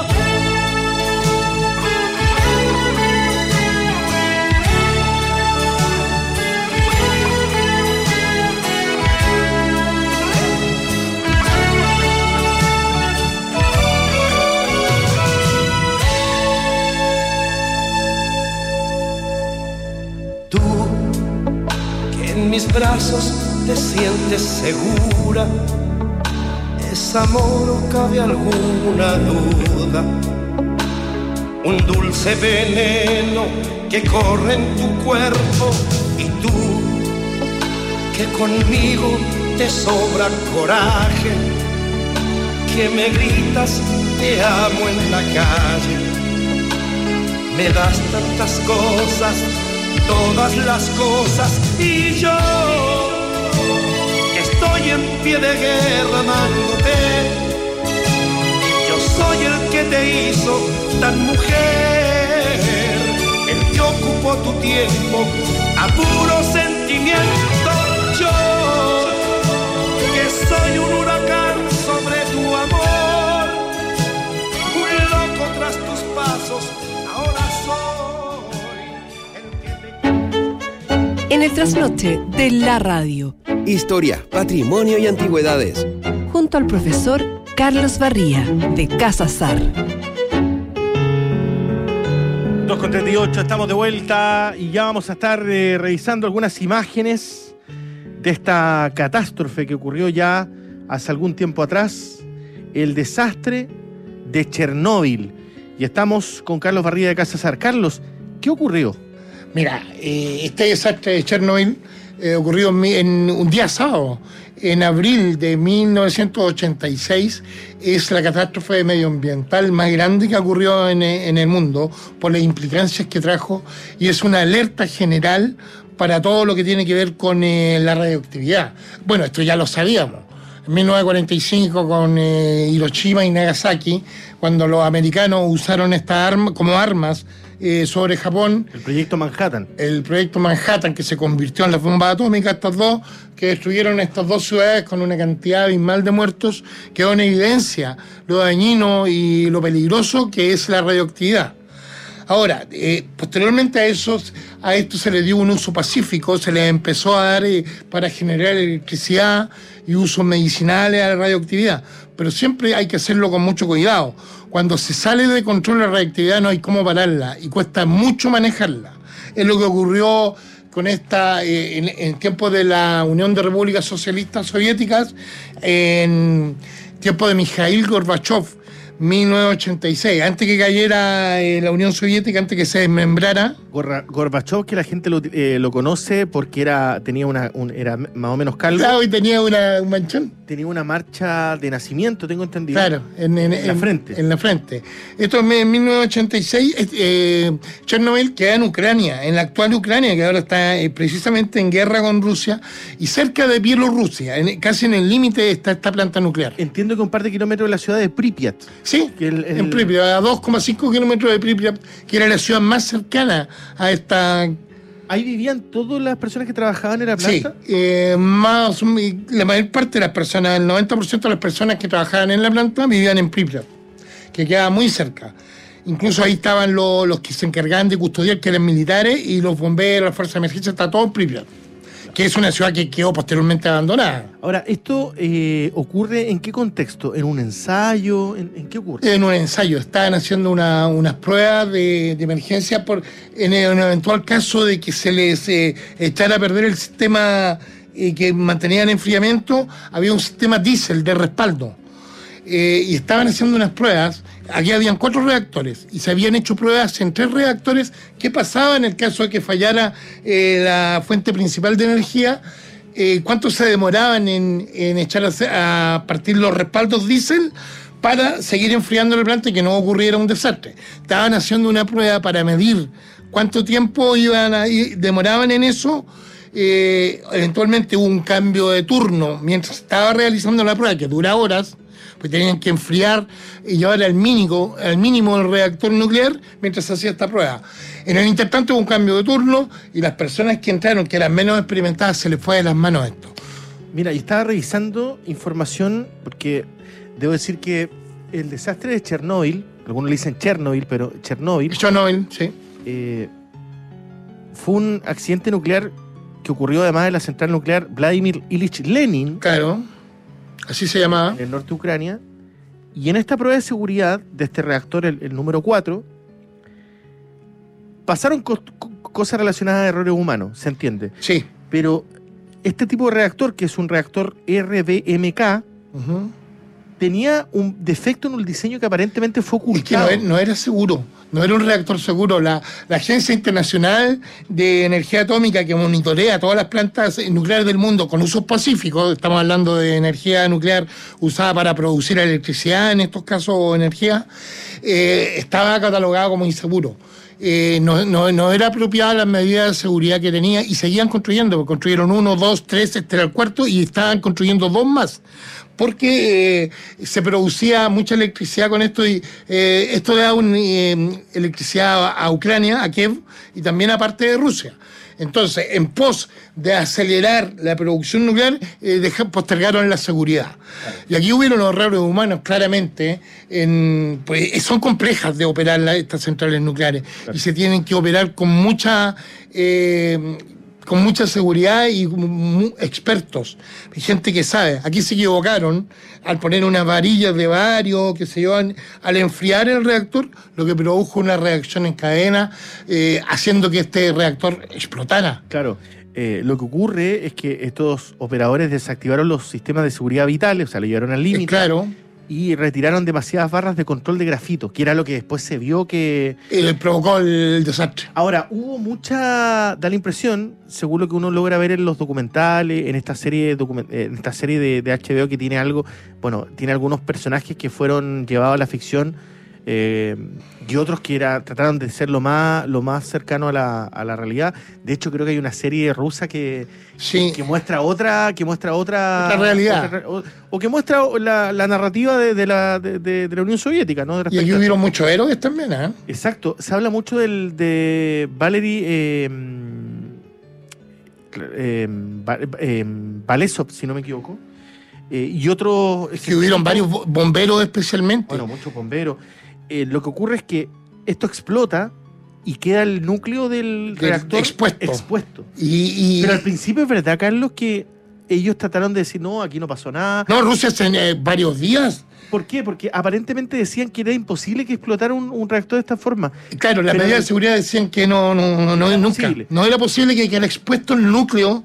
Tú, que en mis brazos te sientes segura, ¿es amor o cabe alguna duda? Un dulce veneno que corre en tu cuerpo, y tú, que conmigo te sobra coraje, que me gritas te amo en la calle, me das tantas cosas, todas las cosas, y yo, estoy en pie de guerra amándote, yo soy el que te hizo tan mujer, el que ocupó tu tiempo a puro sentimiento, yo, que soy un huracán sobre tu amor, un loco tras tus pasos, ahora soy. En el Trasnoche de la radio. Historia, patrimonio y antigüedades. Junto al profesor Carlos Barría, de Casa Sar. 2:38, estamos de vuelta y ya vamos a estar revisando algunas imágenes de esta catástrofe que ocurrió ya hace algún tiempo atrás, el desastre de Chernóbil. Y estamos con Carlos Barría de Casa Sar. Carlos, ¿qué ocurrió? Mira, este desastre de Chernóbil ocurrió en un día sábado, en abril de 1986, es la catástrofe medioambiental más grande que ocurrió en el mundo por las implicancias que trajo, y es una alerta general para todo lo que tiene que ver con la radioactividad. Bueno, esto ya lo sabíamos. En 1945, con Hiroshima y Nagasaki, cuando los americanos usaron estas armas como armas sobre Japón. El proyecto Manhattan. El proyecto Manhattan, que se convirtió en la bomba atómica, estas dos, que destruyeron estas dos ciudades con una cantidad abismal de muertos, quedó en evidencia lo dañino y lo peligroso que es la radioactividad. Ahora, posteriormente a esto se le dio un uso pacífico, se le empezó a dar para generar electricidad y usos medicinales a la radioactividad, pero siempre hay que hacerlo con mucho cuidado. Cuando se sale de control la radioactividad no hay cómo pararla y cuesta mucho manejarla. Es lo que ocurrió con esta, en tiempos de la Unión de Repúblicas Socialistas Soviéticas, en tiempo de Mikhail Gorbachev, 1986, antes que cayera la Unión Soviética, antes que se desmembrara. Gorbachev, que la gente lo conoce porque era más o menos calvo. Claro, y tenía un manchón. Tenía una marcha de nacimiento, tengo entendido. Claro, en la frente. En la frente. Esto en 1986, Chernobyl queda en Ucrania, en la actual Ucrania, que ahora está precisamente en guerra con Rusia, y cerca de Bielorrusia, casi en el límite está esta planta nuclear. Entiendo que un par de kilómetros de la ciudad de Pripyat. Sí, en Pripyat, a 2,5 kilómetros de Pripyat, que era la ciudad más cercana a esta... ¿Ahí vivían todas las personas que trabajaban en la planta? Sí, la mayor parte de las personas, el 90% de las personas que trabajaban en la planta vivían en Pripyat, que quedaba muy cerca. Incluso ahí estaban los que se encargaban de custodiar, que eran militares, y los bomberos, las fuerzas de emergencia, está todo en Pripyat, que es una ciudad que quedó posteriormente abandonada. Ahora, ¿esto ocurre en qué contexto? ¿En un ensayo? ¿En qué ocurre? En un ensayo. Estaban haciendo unas pruebas de emergencia en el eventual caso de que se les echara a perder el sistema que mantenía el enfriamiento. Había un sistema diésel de respaldo. Y estaban haciendo unas pruebas. Aquí habían 4 reactores y se habían hecho pruebas en 3 reactores. ¿Qué pasaba en el caso de que fallara la fuente principal de energía? ¿Cuánto se demoraban en echar a partir los respaldos diésel para seguir enfriando la planta y que no ocurriera un desastre? Estaban haciendo una prueba para medir cuánto tiempo demoraban en eso. Eventualmente hubo un cambio de turno mientras estaba realizando la prueba, que dura horas, pues tenían que enfriar y llevar al mínimo el reactor nuclear mientras se hacía esta prueba. En el intertanto hubo un cambio de turno y las personas que entraron, que eran menos experimentadas, se les fue de las manos esto. Mira, y estaba revisando información porque debo decir que el desastre de Chernóbil, algunos le dicen Chernobyl, pero Chernobyl, sí. Fue un accidente nuclear que ocurrió además de la central nuclear Vladimir Ilich Lenin. Claro. Así se llamaba. En el norte de Ucrania. Y en esta prueba de seguridad de este reactor, el número 4, pasaron cosas relacionadas a errores humanos, se entiende. Sí. Pero este tipo de reactor, que es un reactor RBMK, tenía un defecto en el diseño que aparentemente fue ocultado. Es que no era seguro. No era un reactor seguro. La Agencia Internacional de Energía Atómica, que monitorea todas las plantas nucleares del mundo con usos pacíficos, estamos hablando de energía nuclear usada para producir electricidad, en estos casos, o energía, estaba catalogada como inseguro. No era apropiada las medidas de seguridad que tenía y seguían construyendo, porque construyeron 1, 2, 3, este era el cuarto y estaban construyendo 2 más. Porque se producía mucha electricidad con esto y esto le da electricidad a Ucrania, a Kiev y también a parte de Rusia. Entonces, en pos de acelerar la producción nuclear, postergaron la seguridad. Y aquí hubieron errores humanos, claramente. Pues son complejas de operar estas centrales nucleares. Claro. Y se tienen que operar con mucha seguridad y expertos, gente que sabe. Aquí se equivocaron al poner unas varillas de bario, que se llevan al enfriar el reactor, lo que produjo una reacción en cadena, haciendo que este reactor explotara. Claro. Lo que ocurre es que estos operadores desactivaron los sistemas de seguridad vitales, o sea, lo llevaron al límite. Claro. Y retiraron demasiadas barras de control de grafito, que era lo que después se vio que... provocó el desastre. Ahora, da la impresión, según lo que uno logra ver en los documentales, en esta serie de HBO que tiene tiene algunos personajes que fueron llevados a la ficción y otros que trataron de ser lo más cercano a la realidad. De hecho, creo que hay una serie rusa que muestra otra realidad. O que muestra la narrativa de la Unión Soviética, ¿no? Y aquí hubieron muchos héroes también, ¿eh? Exacto. Se habla mucho de Valery Balesov, si no me equivoco. Y otros... Que hubieron varios bomberos especialmente. Bueno, muchos bomberos. Lo que ocurre es que esto explota y queda el núcleo del reactor expuesto. Pero al principio es verdad, Carlos, que ellos trataron de decir, no, aquí no pasó nada. No, Rusia hace varios días. ¿Por qué? Porque aparentemente decían que era imposible que explotara un reactor de esta forma. Claro, las medidas de seguridad decían que no nunca. Posible. No era posible que quedara expuesto el núcleo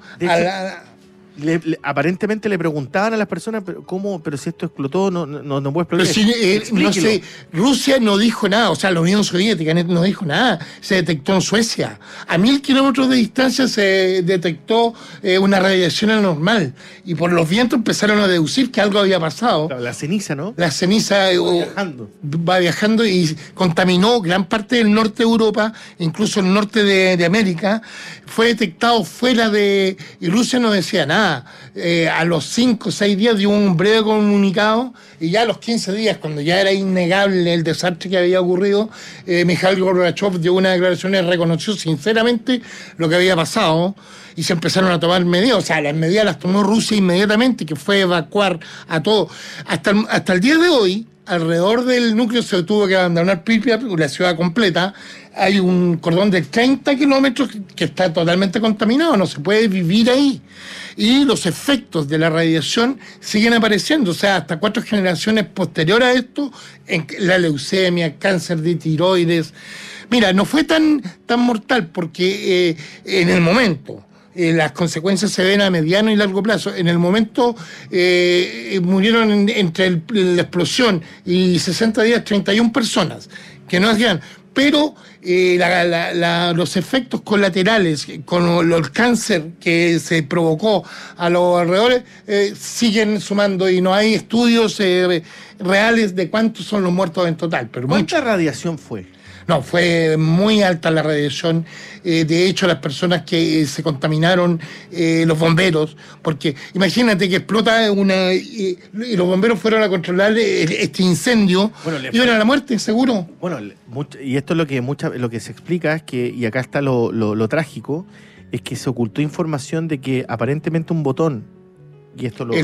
aparentemente le preguntaban a las personas, pero si esto explotó, no puede explotar. Pero si, no sé, Rusia no dijo nada, o sea, la Unión Soviética no dijo nada, se detectó en Suecia. A 1000 kilómetros de distancia se detectó una radiación anormal, y por los vientos empezaron a deducir que algo había pasado. Claro, la ceniza, ¿no? La ceniza va viajando y contaminó gran parte del norte de Europa, incluso el norte de América. Fue detectado fuera de... y Rusia no decía nada. A los 5 o 6 días dio un breve comunicado, y ya a los 15 días, cuando ya era innegable el desastre que había ocurrido, Mikhail Gorbachev dio una declaración y reconoció sinceramente lo que había pasado, y se empezaron a tomar medidas. O sea, las medidas las tomó Rusia inmediatamente, que fue evacuar a todo. Hasta el día de hoy, alrededor del núcleo se tuvo que abandonar Pripyat, la ciudad completa. Hay un cordón de 30 kilómetros que está totalmente contaminado, no se puede vivir ahí. Y los efectos de la radiación siguen apareciendo, o sea, hasta 4 generaciones posteriores a esto, en la leucemia, cáncer de tiroides. Mira, no fue tan mortal porque en el momento... las consecuencias se ven a mediano y largo plazo. En el momento murieron entre la explosión y 60 días 31 personas, que no es gran, pero los efectos colaterales con el cáncer que se provocó a los alrededores siguen sumando, y no hay estudios reales de cuántos son los muertos en total. Pero ¿cuánta radiación fue? No, fue muy alta la radiación. De hecho, las personas que se contaminaron, los bomberos, porque imagínate que explota y los bomberos fueron a controlar este incendio, iban a la muerte, seguro. Bueno, y esto es lo que se explica, es que, y acá está lo trágico, es que se ocultó información de que aparentemente un botón, y esto el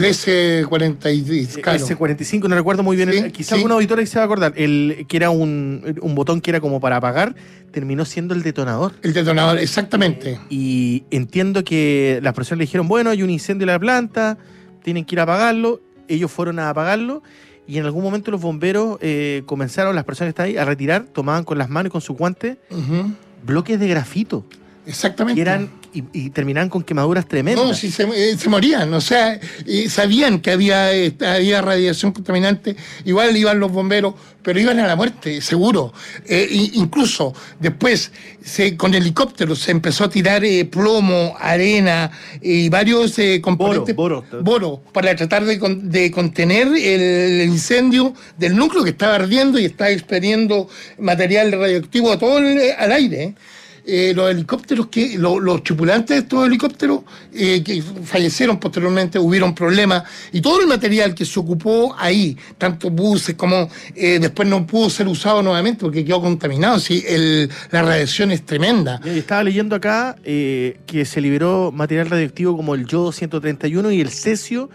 S40, claro. S45, no recuerdo muy bien, ¿sí? Quizá algún auditor se va a acordar, que era un botón que era como para apagar, terminó siendo el detonador. El detonador, exactamente. Y entiendo que las personas le dijeron, bueno, hay un incendio en la planta, tienen que ir a apagarlo. Ellos fueron a apagarlo, y en algún momento los bomberos comenzaron, las personas que estaban ahí, a retirar, tomaban con las manos y con su guante bloques de grafito. Exactamente. Que eran, y terminaban con quemaduras tremendas. No, si se morían, o sea, sabían que había radiación contaminante, igual iban los bomberos, pero iban a la muerte, seguro. Incluso después, con helicópteros se empezó a tirar plomo, arena y varios componentes. Boro, para tratar de contener el incendio del núcleo que estaba ardiendo y estaba expidiendo material radioactivo a todo al aire. Los helicópteros, los tripulantes de estos helicópteros que fallecieron posteriormente, hubieron problemas, y todo el material que se ocupó ahí, tanto buses como después no pudo ser usado nuevamente porque quedó contaminado. Sí, la radiación es tremenda. Y estaba leyendo acá que se liberó material radioactivo como el yodo 131 y el cesio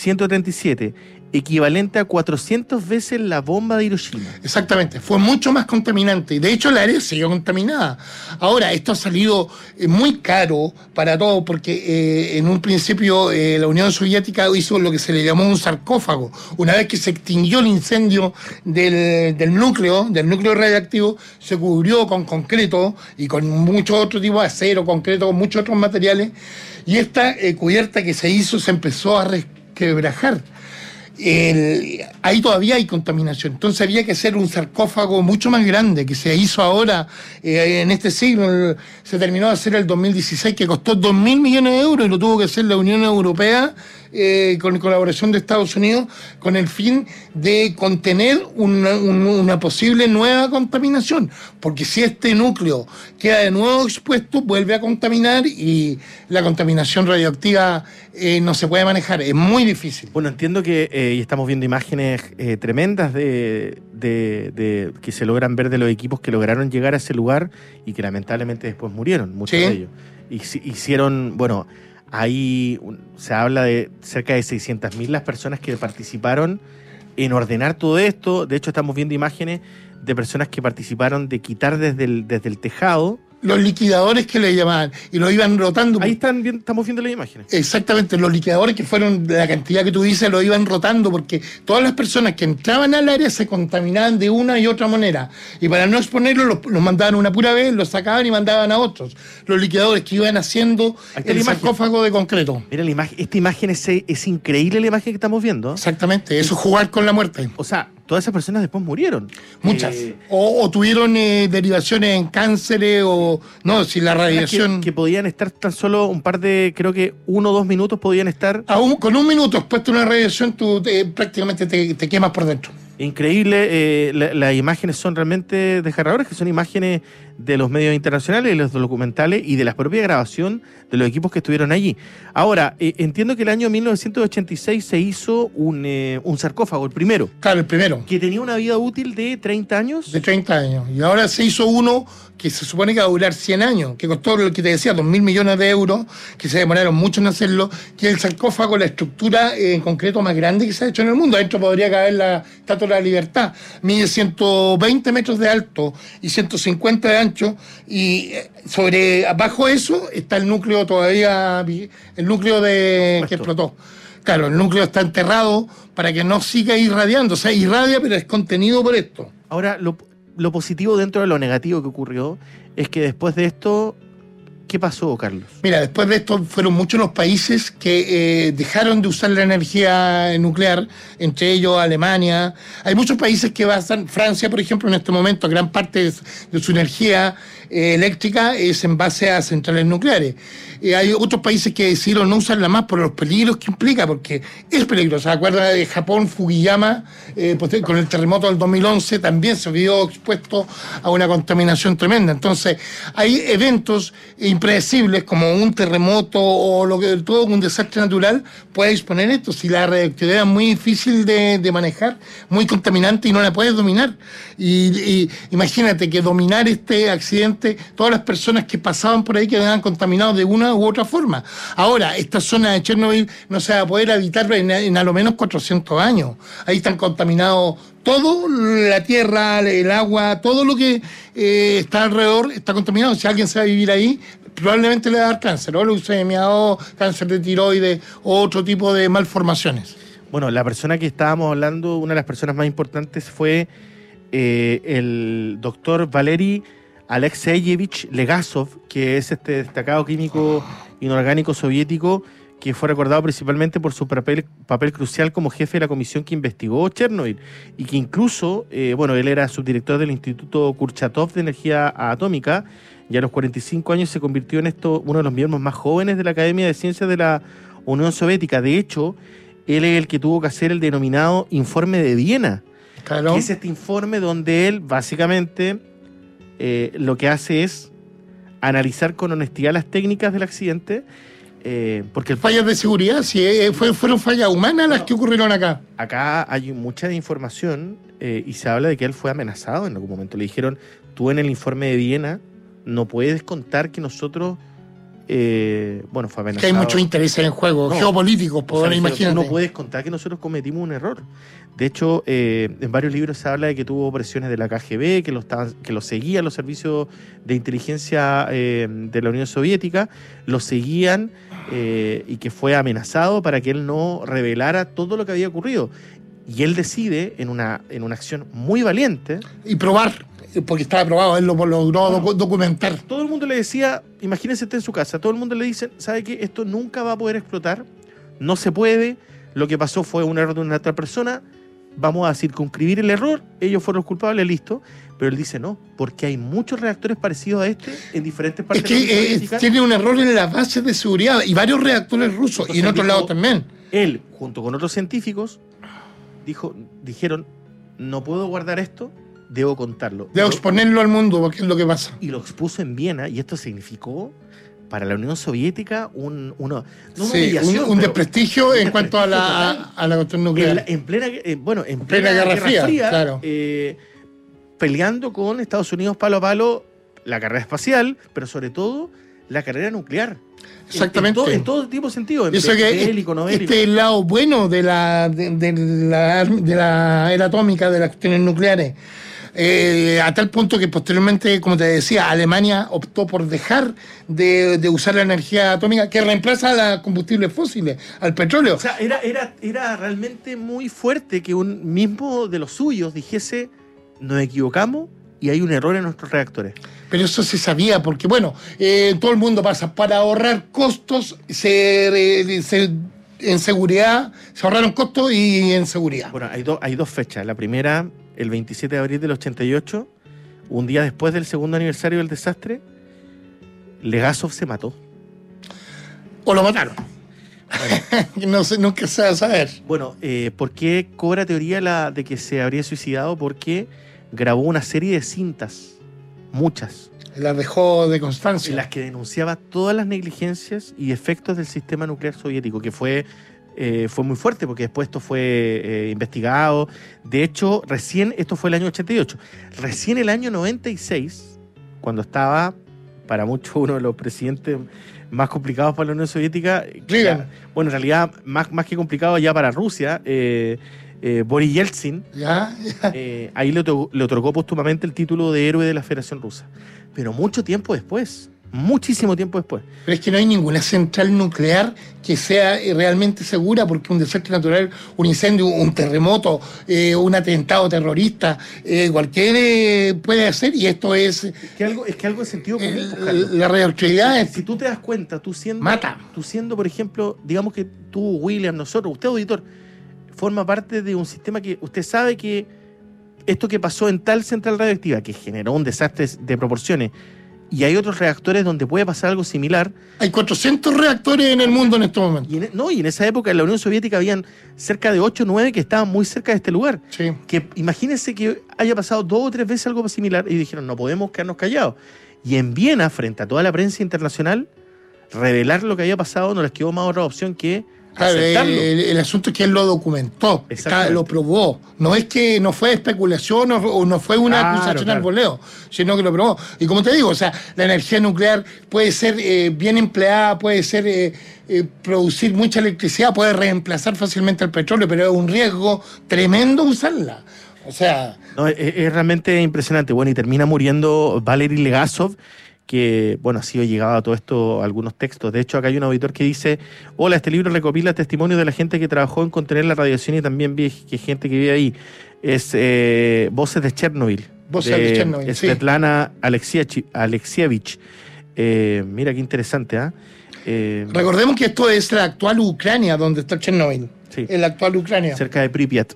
137, equivalente a 400 veces la bomba de Hiroshima. Exactamente, fue mucho más contaminante, y de hecho la área siguió contaminada. Ahora, esto ha salido muy caro para todo, porque en un principio la Unión Soviética hizo lo que se le llamó un sarcófago. Una vez que se extinguió el incendio del núcleo radioactivo, se cubrió con concreto y con muchos otros tipos de acero, concreto, con muchos otros materiales, y esta cubierta que se hizo se empezó a resquebrajar. Ahí todavía hay contaminación, entonces había que hacer un sarcófago mucho más grande, que se hizo ahora en este siglo. Se terminó de hacer el 2016, que costó 2.000 millones de euros, y lo tuvo que hacer la Unión Europea con colaboración de Estados Unidos, con el fin de contener una posible nueva contaminación, porque si este núcleo queda de nuevo expuesto, vuelve a contaminar, y la contaminación radioactiva no se puede manejar, es muy difícil. Bueno, entiendo que y estamos viendo imágenes tremendas de que se logran ver de los equipos que lograron llegar a ese lugar y que lamentablemente después murieron, muchos de ellos. Hicieron, bueno, ahí se habla de cerca de 600.000 las personas que participaron en ordenar todo esto. De hecho, estamos viendo imágenes de personas que participaron de quitar desde el tejado Los liquidadores que le llamaban, y lo iban rotando. Ahí estamos viendo las imágenes. Exactamente, los liquidadores, que fueron de la cantidad que tú dices, lo iban rotando, porque todas las personas que entraban al área se contaminaban de una y otra manera. Y para no exponerlos, los mandaban una pura vez, los sacaban y mandaban a otros. Los liquidadores que iban haciendo el sarcófago de concreto. Mira la imagen, esta imagen es increíble, la imagen que estamos viendo. Exactamente, eso es jugar con la muerte. O sea, todas esas personas después murieron. Muchas. O tuvieron derivaciones en cánceres, o no, si la radiación... Que podían estar tan solo un par de, creo que 1 o 2 minutos podían estar... Con 1 minuto expuesto a una radiación, tú prácticamente te quemas por dentro. Increíble, las imágenes son realmente desgarradoras, que son imágenes de los medios internacionales, de los documentales y de la propia grabación de los equipos que estuvieron allí. Ahora, entiendo que el año 1986 se hizo un sarcófago, el primero. Claro, el primero. Que tenía una vida útil de 30 años. De 30 años. Y ahora se hizo uno que se supone que va a durar 100 años, que costó lo que te decía, 2.000 millones de euros, que se demoraron mucho en hacerlo, que es el sarcófago, la estructura en concreto más grande que se ha hecho en el mundo. Adentro podría caber la Estatua de la Libertad. Mide 120 metros de alto y 150 de ancho, y abajo eso está el núcleo todavía, el núcleo que explotó. Claro, el núcleo está enterrado para que no siga irradiando. O sea, irradia, pero es contenido por esto. Ahora, lo positivo dentro de lo negativo que ocurrió es que después de esto, ¿qué pasó, Carlos? Mira, después de esto fueron muchos los países que dejaron de usar la energía nuclear, entre ellos Alemania. Hay muchos países que basan, Francia, por ejemplo, en este momento, gran parte de su energía eléctrica es en base a centrales nucleares. Hay otros países que decidieron no usarla más por los peligros que implica, porque es peligrosa. ¿Se acuerda de Japón, Fukuyama, con el terremoto del 2011, también se vio expuesto a una contaminación tremenda? Entonces, hay eventos impredecibles como un terremoto o todo un desastre natural puede exponer esto. Si la radioactividad es muy difícil de manejar, muy contaminante y no la puedes dominar. Y imagínate que dominar este accidente, todas las personas que pasaban por ahí quedaban contaminados de una u otra forma. Ahora, esta zona de Chernobyl no se va a poder habitar en a lo menos 400 años. Ahí están contaminados todo, la tierra, el agua, todo lo que está alrededor está contaminado. Si alguien se va a vivir ahí, probablemente le va a dar cáncer, o leucemia, o cáncer de tiroides, o otro tipo de malformaciones. Bueno, la persona que estábamos hablando, una de las personas más importantes fue el doctor Valery Alexeyevich Legasov, que es este destacado químico inorgánico soviético que fue recordado principalmente por su papel crucial como jefe de la comisión que investigó Chernobyl, y que incluso, él era subdirector del Instituto Kurchatov de Energía Atómica, y a los 45 años se convirtió en uno de los miembros más jóvenes de la Academia de Ciencias de la Unión Soviética. De hecho, él es el que tuvo que hacer el denominado Informe de Viena, claro, que es este informe donde él básicamente lo que hace es analizar con honestidad las técnicas del accidente, porque fallas de seguridad, si fueron fallas humanas las que ocurrieron acá. Acá hay mucha información y se habla de que él fue amenazado en algún momento. Le dijeron, tú en el informe de Viena no puedes contar que nosotros... fue amenazado. Que hay muchos intereses en juego, geopolíticos, imagínate. No puedes contar que nosotros cometimos un error. De hecho, en varios libros se habla de que tuvo presiones de la KGB, que lo seguían los servicios de inteligencia de la Unión Soviética, lo seguían y que fue amenazado para que él no revelara todo lo que había ocurrido. Y él decide, en una acción muy valiente... Y probar, porque estaba probado, él lo logró documentar. Todo el mundo le decía, imagínense usted en su casa, todo el mundo le dice, ¿sabe qué? Esto nunca va a poder explotar, no se puede, lo que pasó fue un error de una otra persona, vamos a circunscribir el error, ellos fueron los culpables, listo. Pero él dice no, porque hay muchos reactores parecidos a este en diferentes partes de la Unión Soviética. Tiene un error en las bases de seguridad y varios reactores rusos. Entonces, y en otros lados también. Él, junto con otros científicos, dijeron, no puedo guardar esto, debo contarlo. Debo exponerlo al mundo, porque es lo que pasa. Y lo expuso en Viena, y esto significó para la Unión Soviética un desprestigio en cuanto a la cuestión nuclear. En plena Guerra Fría, claro. Peleando con Estados Unidos palo a palo la carrera espacial, pero sobre todo la carrera nuclear. Exactamente. En todo tipo de sentido. Eso que bélico, no bélico. Este es el lado bueno de la era atómica, de las cuestiones nucleares. A tal punto que posteriormente, como te decía, Alemania optó por dejar de usar la energía atómica que reemplaza a los combustibles fósiles, al petróleo. O sea, era realmente muy fuerte que un mismo de los suyos dijese: nos equivocamos y hay un error en nuestros reactores. Pero eso se sabía, porque todo el mundo pasa para ahorrar costos, en seguridad, se ahorraron costos y en seguridad. Bueno, hay dos fechas. La primera, el 27 de abril del 88, un día después del segundo aniversario del desastre, Legasov se mató. O lo mataron. Bueno. No sé, nunca se va a saber. Bueno, ¿por qué cobra teoría de que se habría suicidado? Porque grabó una serie de cintas, muchas. Las dejó de constancia. En las que denunciaba todas las negligencias y efectos del sistema nuclear soviético, que fue muy fuerte, porque después esto fue investigado. De hecho, esto fue el año 88. Recién el año 96, cuando estaba, para muchos, uno de los presidentes más complicados para la Unión Soviética. Reagan. Bueno, en realidad, más que complicado ya para Rusia, Boris Yeltsin, ahí le otorgó póstumamente el título de héroe de la Federación Rusa. Pero mucho tiempo después, muchísimo tiempo después. Pero es que no hay ninguna central nuclear que sea realmente segura, porque un desastre natural, un incendio, un terremoto, un atentado terrorista, cualquiera puede hacer, y esto es... Es que algo de sentido común. La radioactividad Si tú te das cuenta, tú siendo, por ejemplo, digamos que tú, William, nosotros, usted, auditor, forma parte de un sistema que usted sabe que esto que pasó en tal central radioactiva, que generó un desastre de proporciones, y hay otros reactores donde puede pasar algo similar. Hay 400 reactores en el mundo en este momento. Y en esa época en la Unión Soviética habían cerca de 8 o 9 que estaban muy cerca de este lugar. Sí. Que imagínense que haya pasado 2 o 3 veces algo similar y dijeron: no podemos quedarnos callados. Y en Viena, frente a toda la prensa internacional, revelar lo que había pasado no les quedó más otra opción que aceptarlo. El asunto es que él lo documentó, lo probó. No es que no fue especulación o no fue una acusación al voleo, sino que lo probó. Y como te digo, o sea, la energía nuclear puede ser bien empleada, puede ser producir mucha electricidad, puede reemplazar fácilmente el petróleo, pero es un riesgo tremendo usarla. O sea... No, es realmente impresionante. Bueno, y termina muriendo Valery Legasov, que, bueno, ha sido llegado a todo esto algunos textos. De hecho, acá hay un auditor que dice: hola, este libro recopila testimonios de la gente que trabajó en contener la radiación y también vi que gente que vive ahí. Es Voces de Chernobyl. Voces de Chernobyl, Svetlana Alexievich. Mira qué interesante, recordemos que esto es la actual Ucrania, donde está Chernobyl. Sí. En la actual Ucrania. Cerca de Pripyat.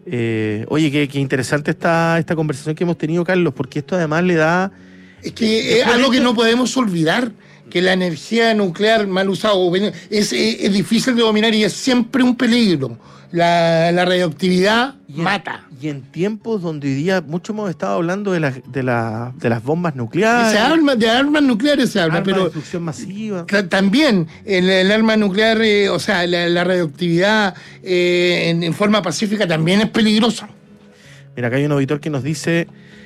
Oye, qué interesante esta conversación que hemos tenido, Carlos, porque esto además le da... Es que es algo que no podemos olvidar, que la energía nuclear mal usada es difícil de dominar y es siempre un peligro. La radioactividad mata. Y en tiempos donde hoy día mucho hemos estado hablando de las bombas nucleares. De armas nucleares se habla, pero... de destrucción masiva. También el arma nuclear, la radioactividad en forma pacífica también es peligrosa. Mira, acá hay un auditor que nos dice...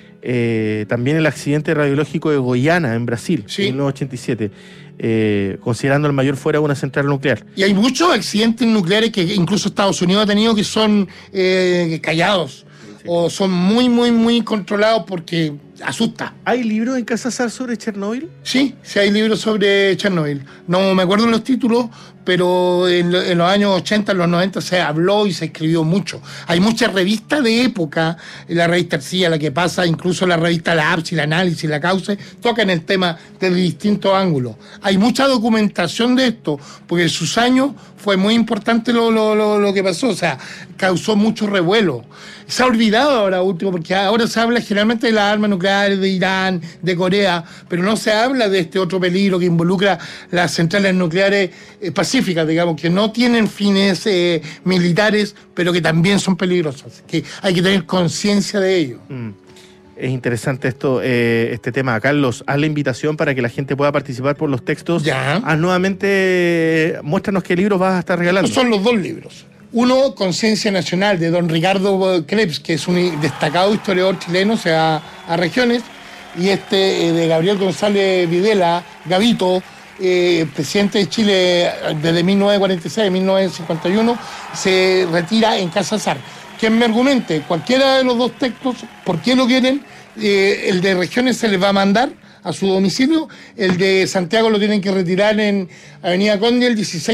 también el accidente radiológico de Goiânia en Brasil, en 1987, considerando el mayor fuera una central nuclear. Y hay muchos accidentes nucleares que incluso Estados Unidos ha tenido que son callados, o son muy, muy, muy controlados porque asusta. ¿Hay libros en Casa Sar sobre Chernobyl? Sí hay libros sobre Chernobyl. No me acuerdo los títulos, pero en los años 80, en los 90 se habló y se escribió mucho. Hay muchas revistas de época, la revista Arcilla, la que pasa, incluso la revista La Absi, la Análisis, la Causa, tocan el tema desde distintos ángulos. Hay mucha documentación de esto, porque en sus años fue muy importante lo que pasó, o sea, causó mucho revuelo. Se ha olvidado ahora último, porque ahora se habla generalmente de las armas nucleares de Irán, de Corea, pero no se habla de este otro peligro que involucra las centrales nucleares pacíficas, digamos, que no tienen fines militares, pero que también son peligrosas, que hay que tener conciencia de ello. Es interesante este tema. Carlos, haz la invitación para que la gente pueda participar por los textos. Ya. Nuevamente, muéstranos qué libros vas a estar regalando. Estos son los 2 libros. Uno, Conciencia Nacional, de don Ricardo Krebs, que es un destacado historiador chileno, o sea, a regiones, y de Gabriel González Videla, Gavito, presidente de Chile desde 1946 a 1951, se retira en Casa Sar. quien me argumente cualquiera de los dos textos, por qué lo quieren, el de regiones se les va a mandar a su domicilio, el de Santiago lo tienen que retirar en Avenida Conde el 16